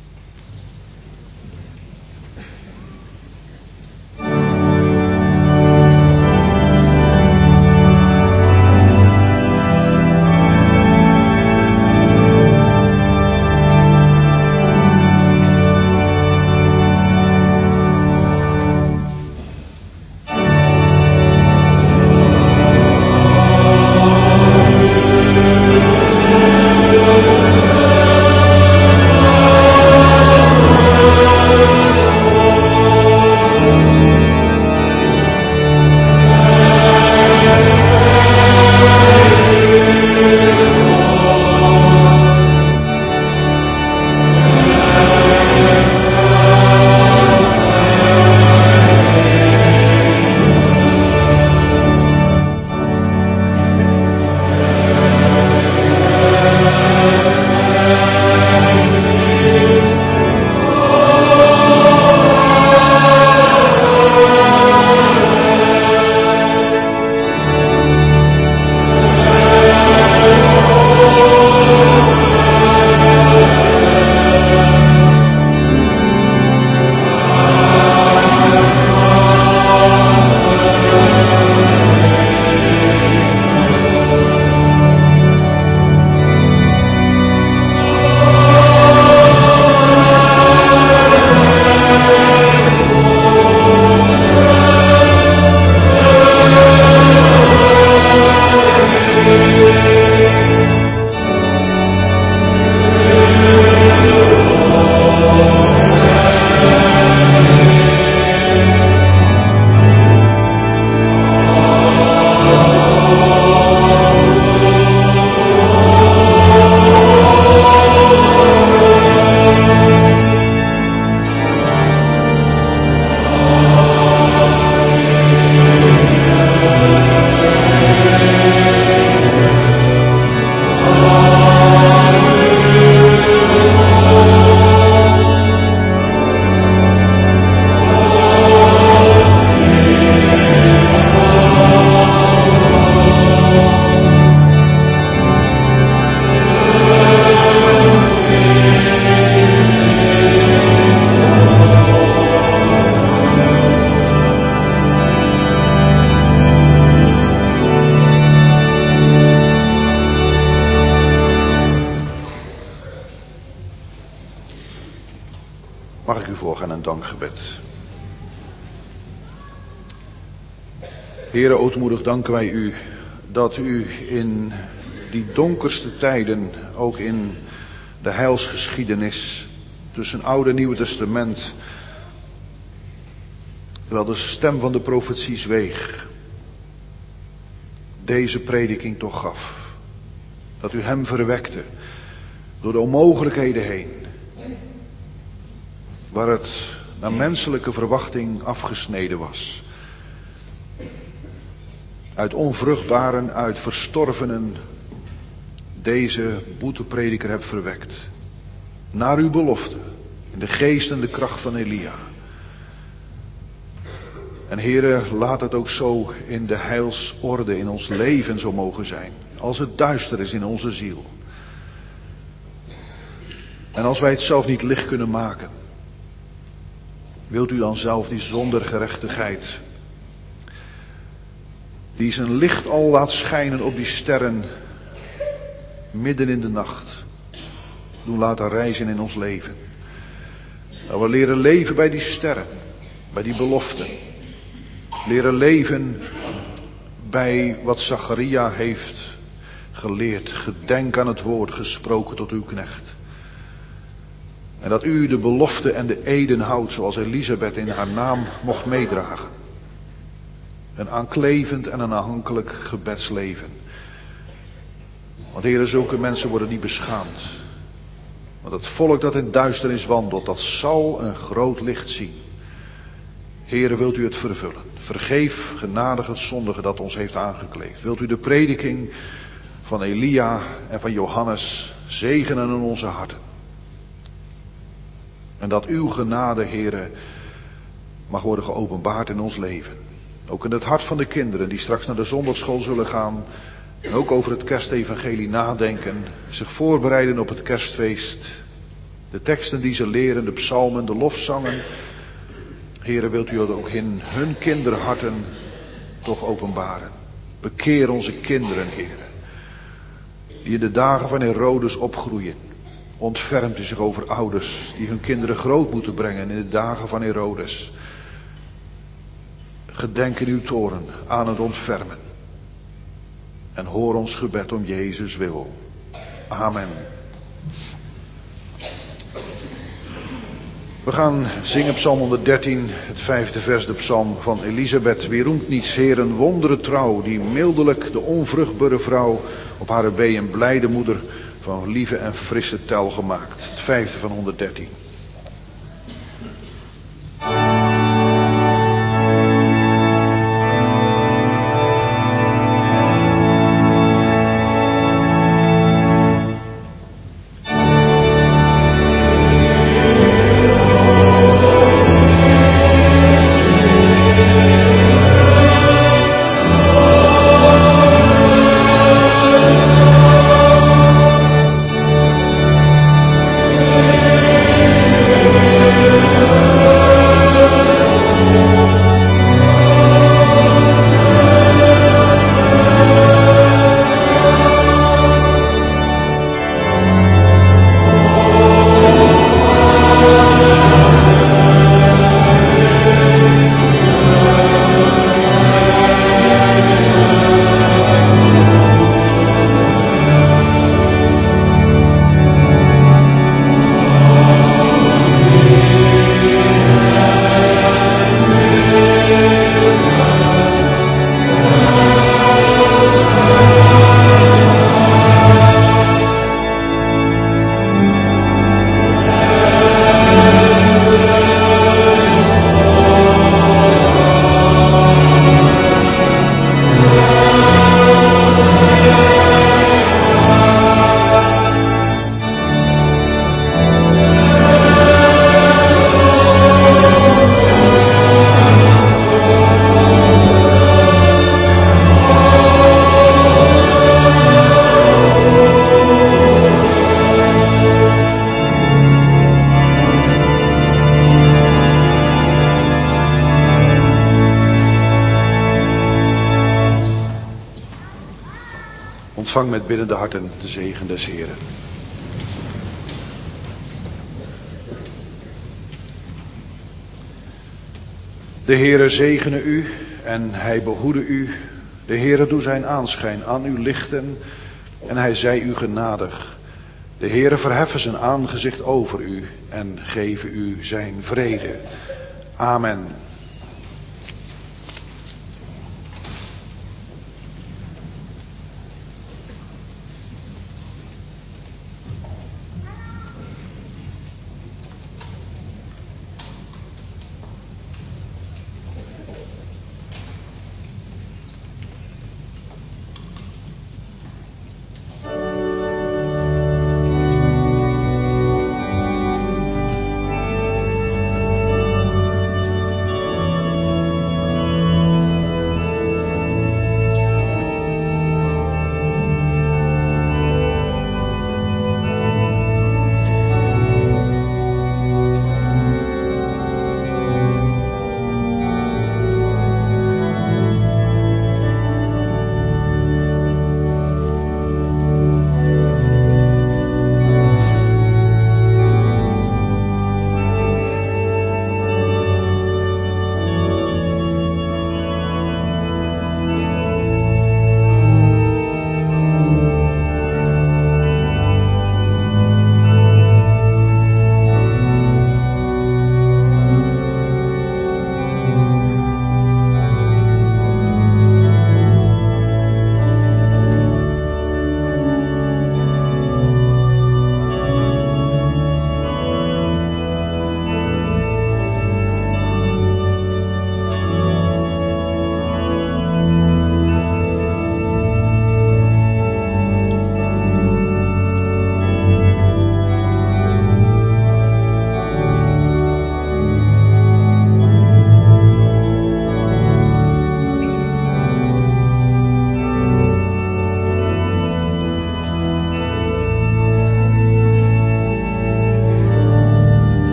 Mag ik u voorgaan een dankgebed. Heere, ootmoedig danken wij u dat u in die donkerste tijden, ook in de heilsgeschiedenis tussen Oude en Nieuwe Testament, terwijl de stem van de profetie zweeg, deze prediking toch gaf. Dat u hem verwekte door de onmogelijkheden heen, waar het naar menselijke verwachting afgesneden was. Uit onvruchtbaren, uit verstorvenen, deze boeteprediker hebt verwekt. Naar uw belofte, in de geest en de kracht van Elia. En Heere, laat het ook zo in de heilsorde in ons leven zo mogen zijn. Als het duister is in onze ziel. En als wij het zelf niet licht kunnen maken, wilt u dan zelf die zonder gerechtigheid, die zijn licht al laat schijnen op die sterren midden in de nacht, doen laten reizen in ons leven. Dat we leren leven bij die sterren, bij die beloften. Leren leven bij wat Zacharia heeft geleerd. Gedenk aan het woord gesproken tot uw knecht. En dat u de belofte en de eden houdt zoals Elisabeth in haar naam mocht meedragen. Een aanklevend en een aanhankelijk gebedsleven. Want Heere, zulke mensen worden niet beschaamd. Want het volk dat in duisternis wandelt, dat zal een groot licht zien. Heere, wilt u het vervullen? Vergeef genadig het zondige dat ons heeft aangekleefd. Wilt u de prediking van Elia en van Johannes zegenen in onze harten? En dat uw genade, Heere, mag worden geopenbaard in ons leven. Ook in het hart van de kinderen die straks naar de zondagschool zullen gaan. En ook over het kerstevangelie nadenken. Zich voorbereiden op het kerstfeest. De teksten die ze leren, de psalmen, de lofzangen. Heere, wilt u dat ook in hun kinderharten toch openbaren. Bekeer onze kinderen, Heere. Die in de dagen van Herodes opgroeien. Ontfermt u zich over ouders die hun kinderen groot moeten brengen in de dagen van Herodes. Gedenk in uw toren aan het ontfermen. En hoor ons gebed om Jezus wil. Amen. We gaan zingen Psalm 113, het 5e vers, de psalm van Elisabeth. Wie roemt niets, Heeren, wondere trouw, die mildelijk de onvruchtbare vrouw op haar een blijde moeder van lieve en frisse tel gemaakt. Het 5e van 113. Ontvang met biddende harten de zegen des Heeren. De Heere zegene u en hij behoede u. De Heere doe zijn aanschijn aan u lichten en hij zij u genadig. De Heere verheffen zijn aangezicht over u en geven u zijn vrede. Amen.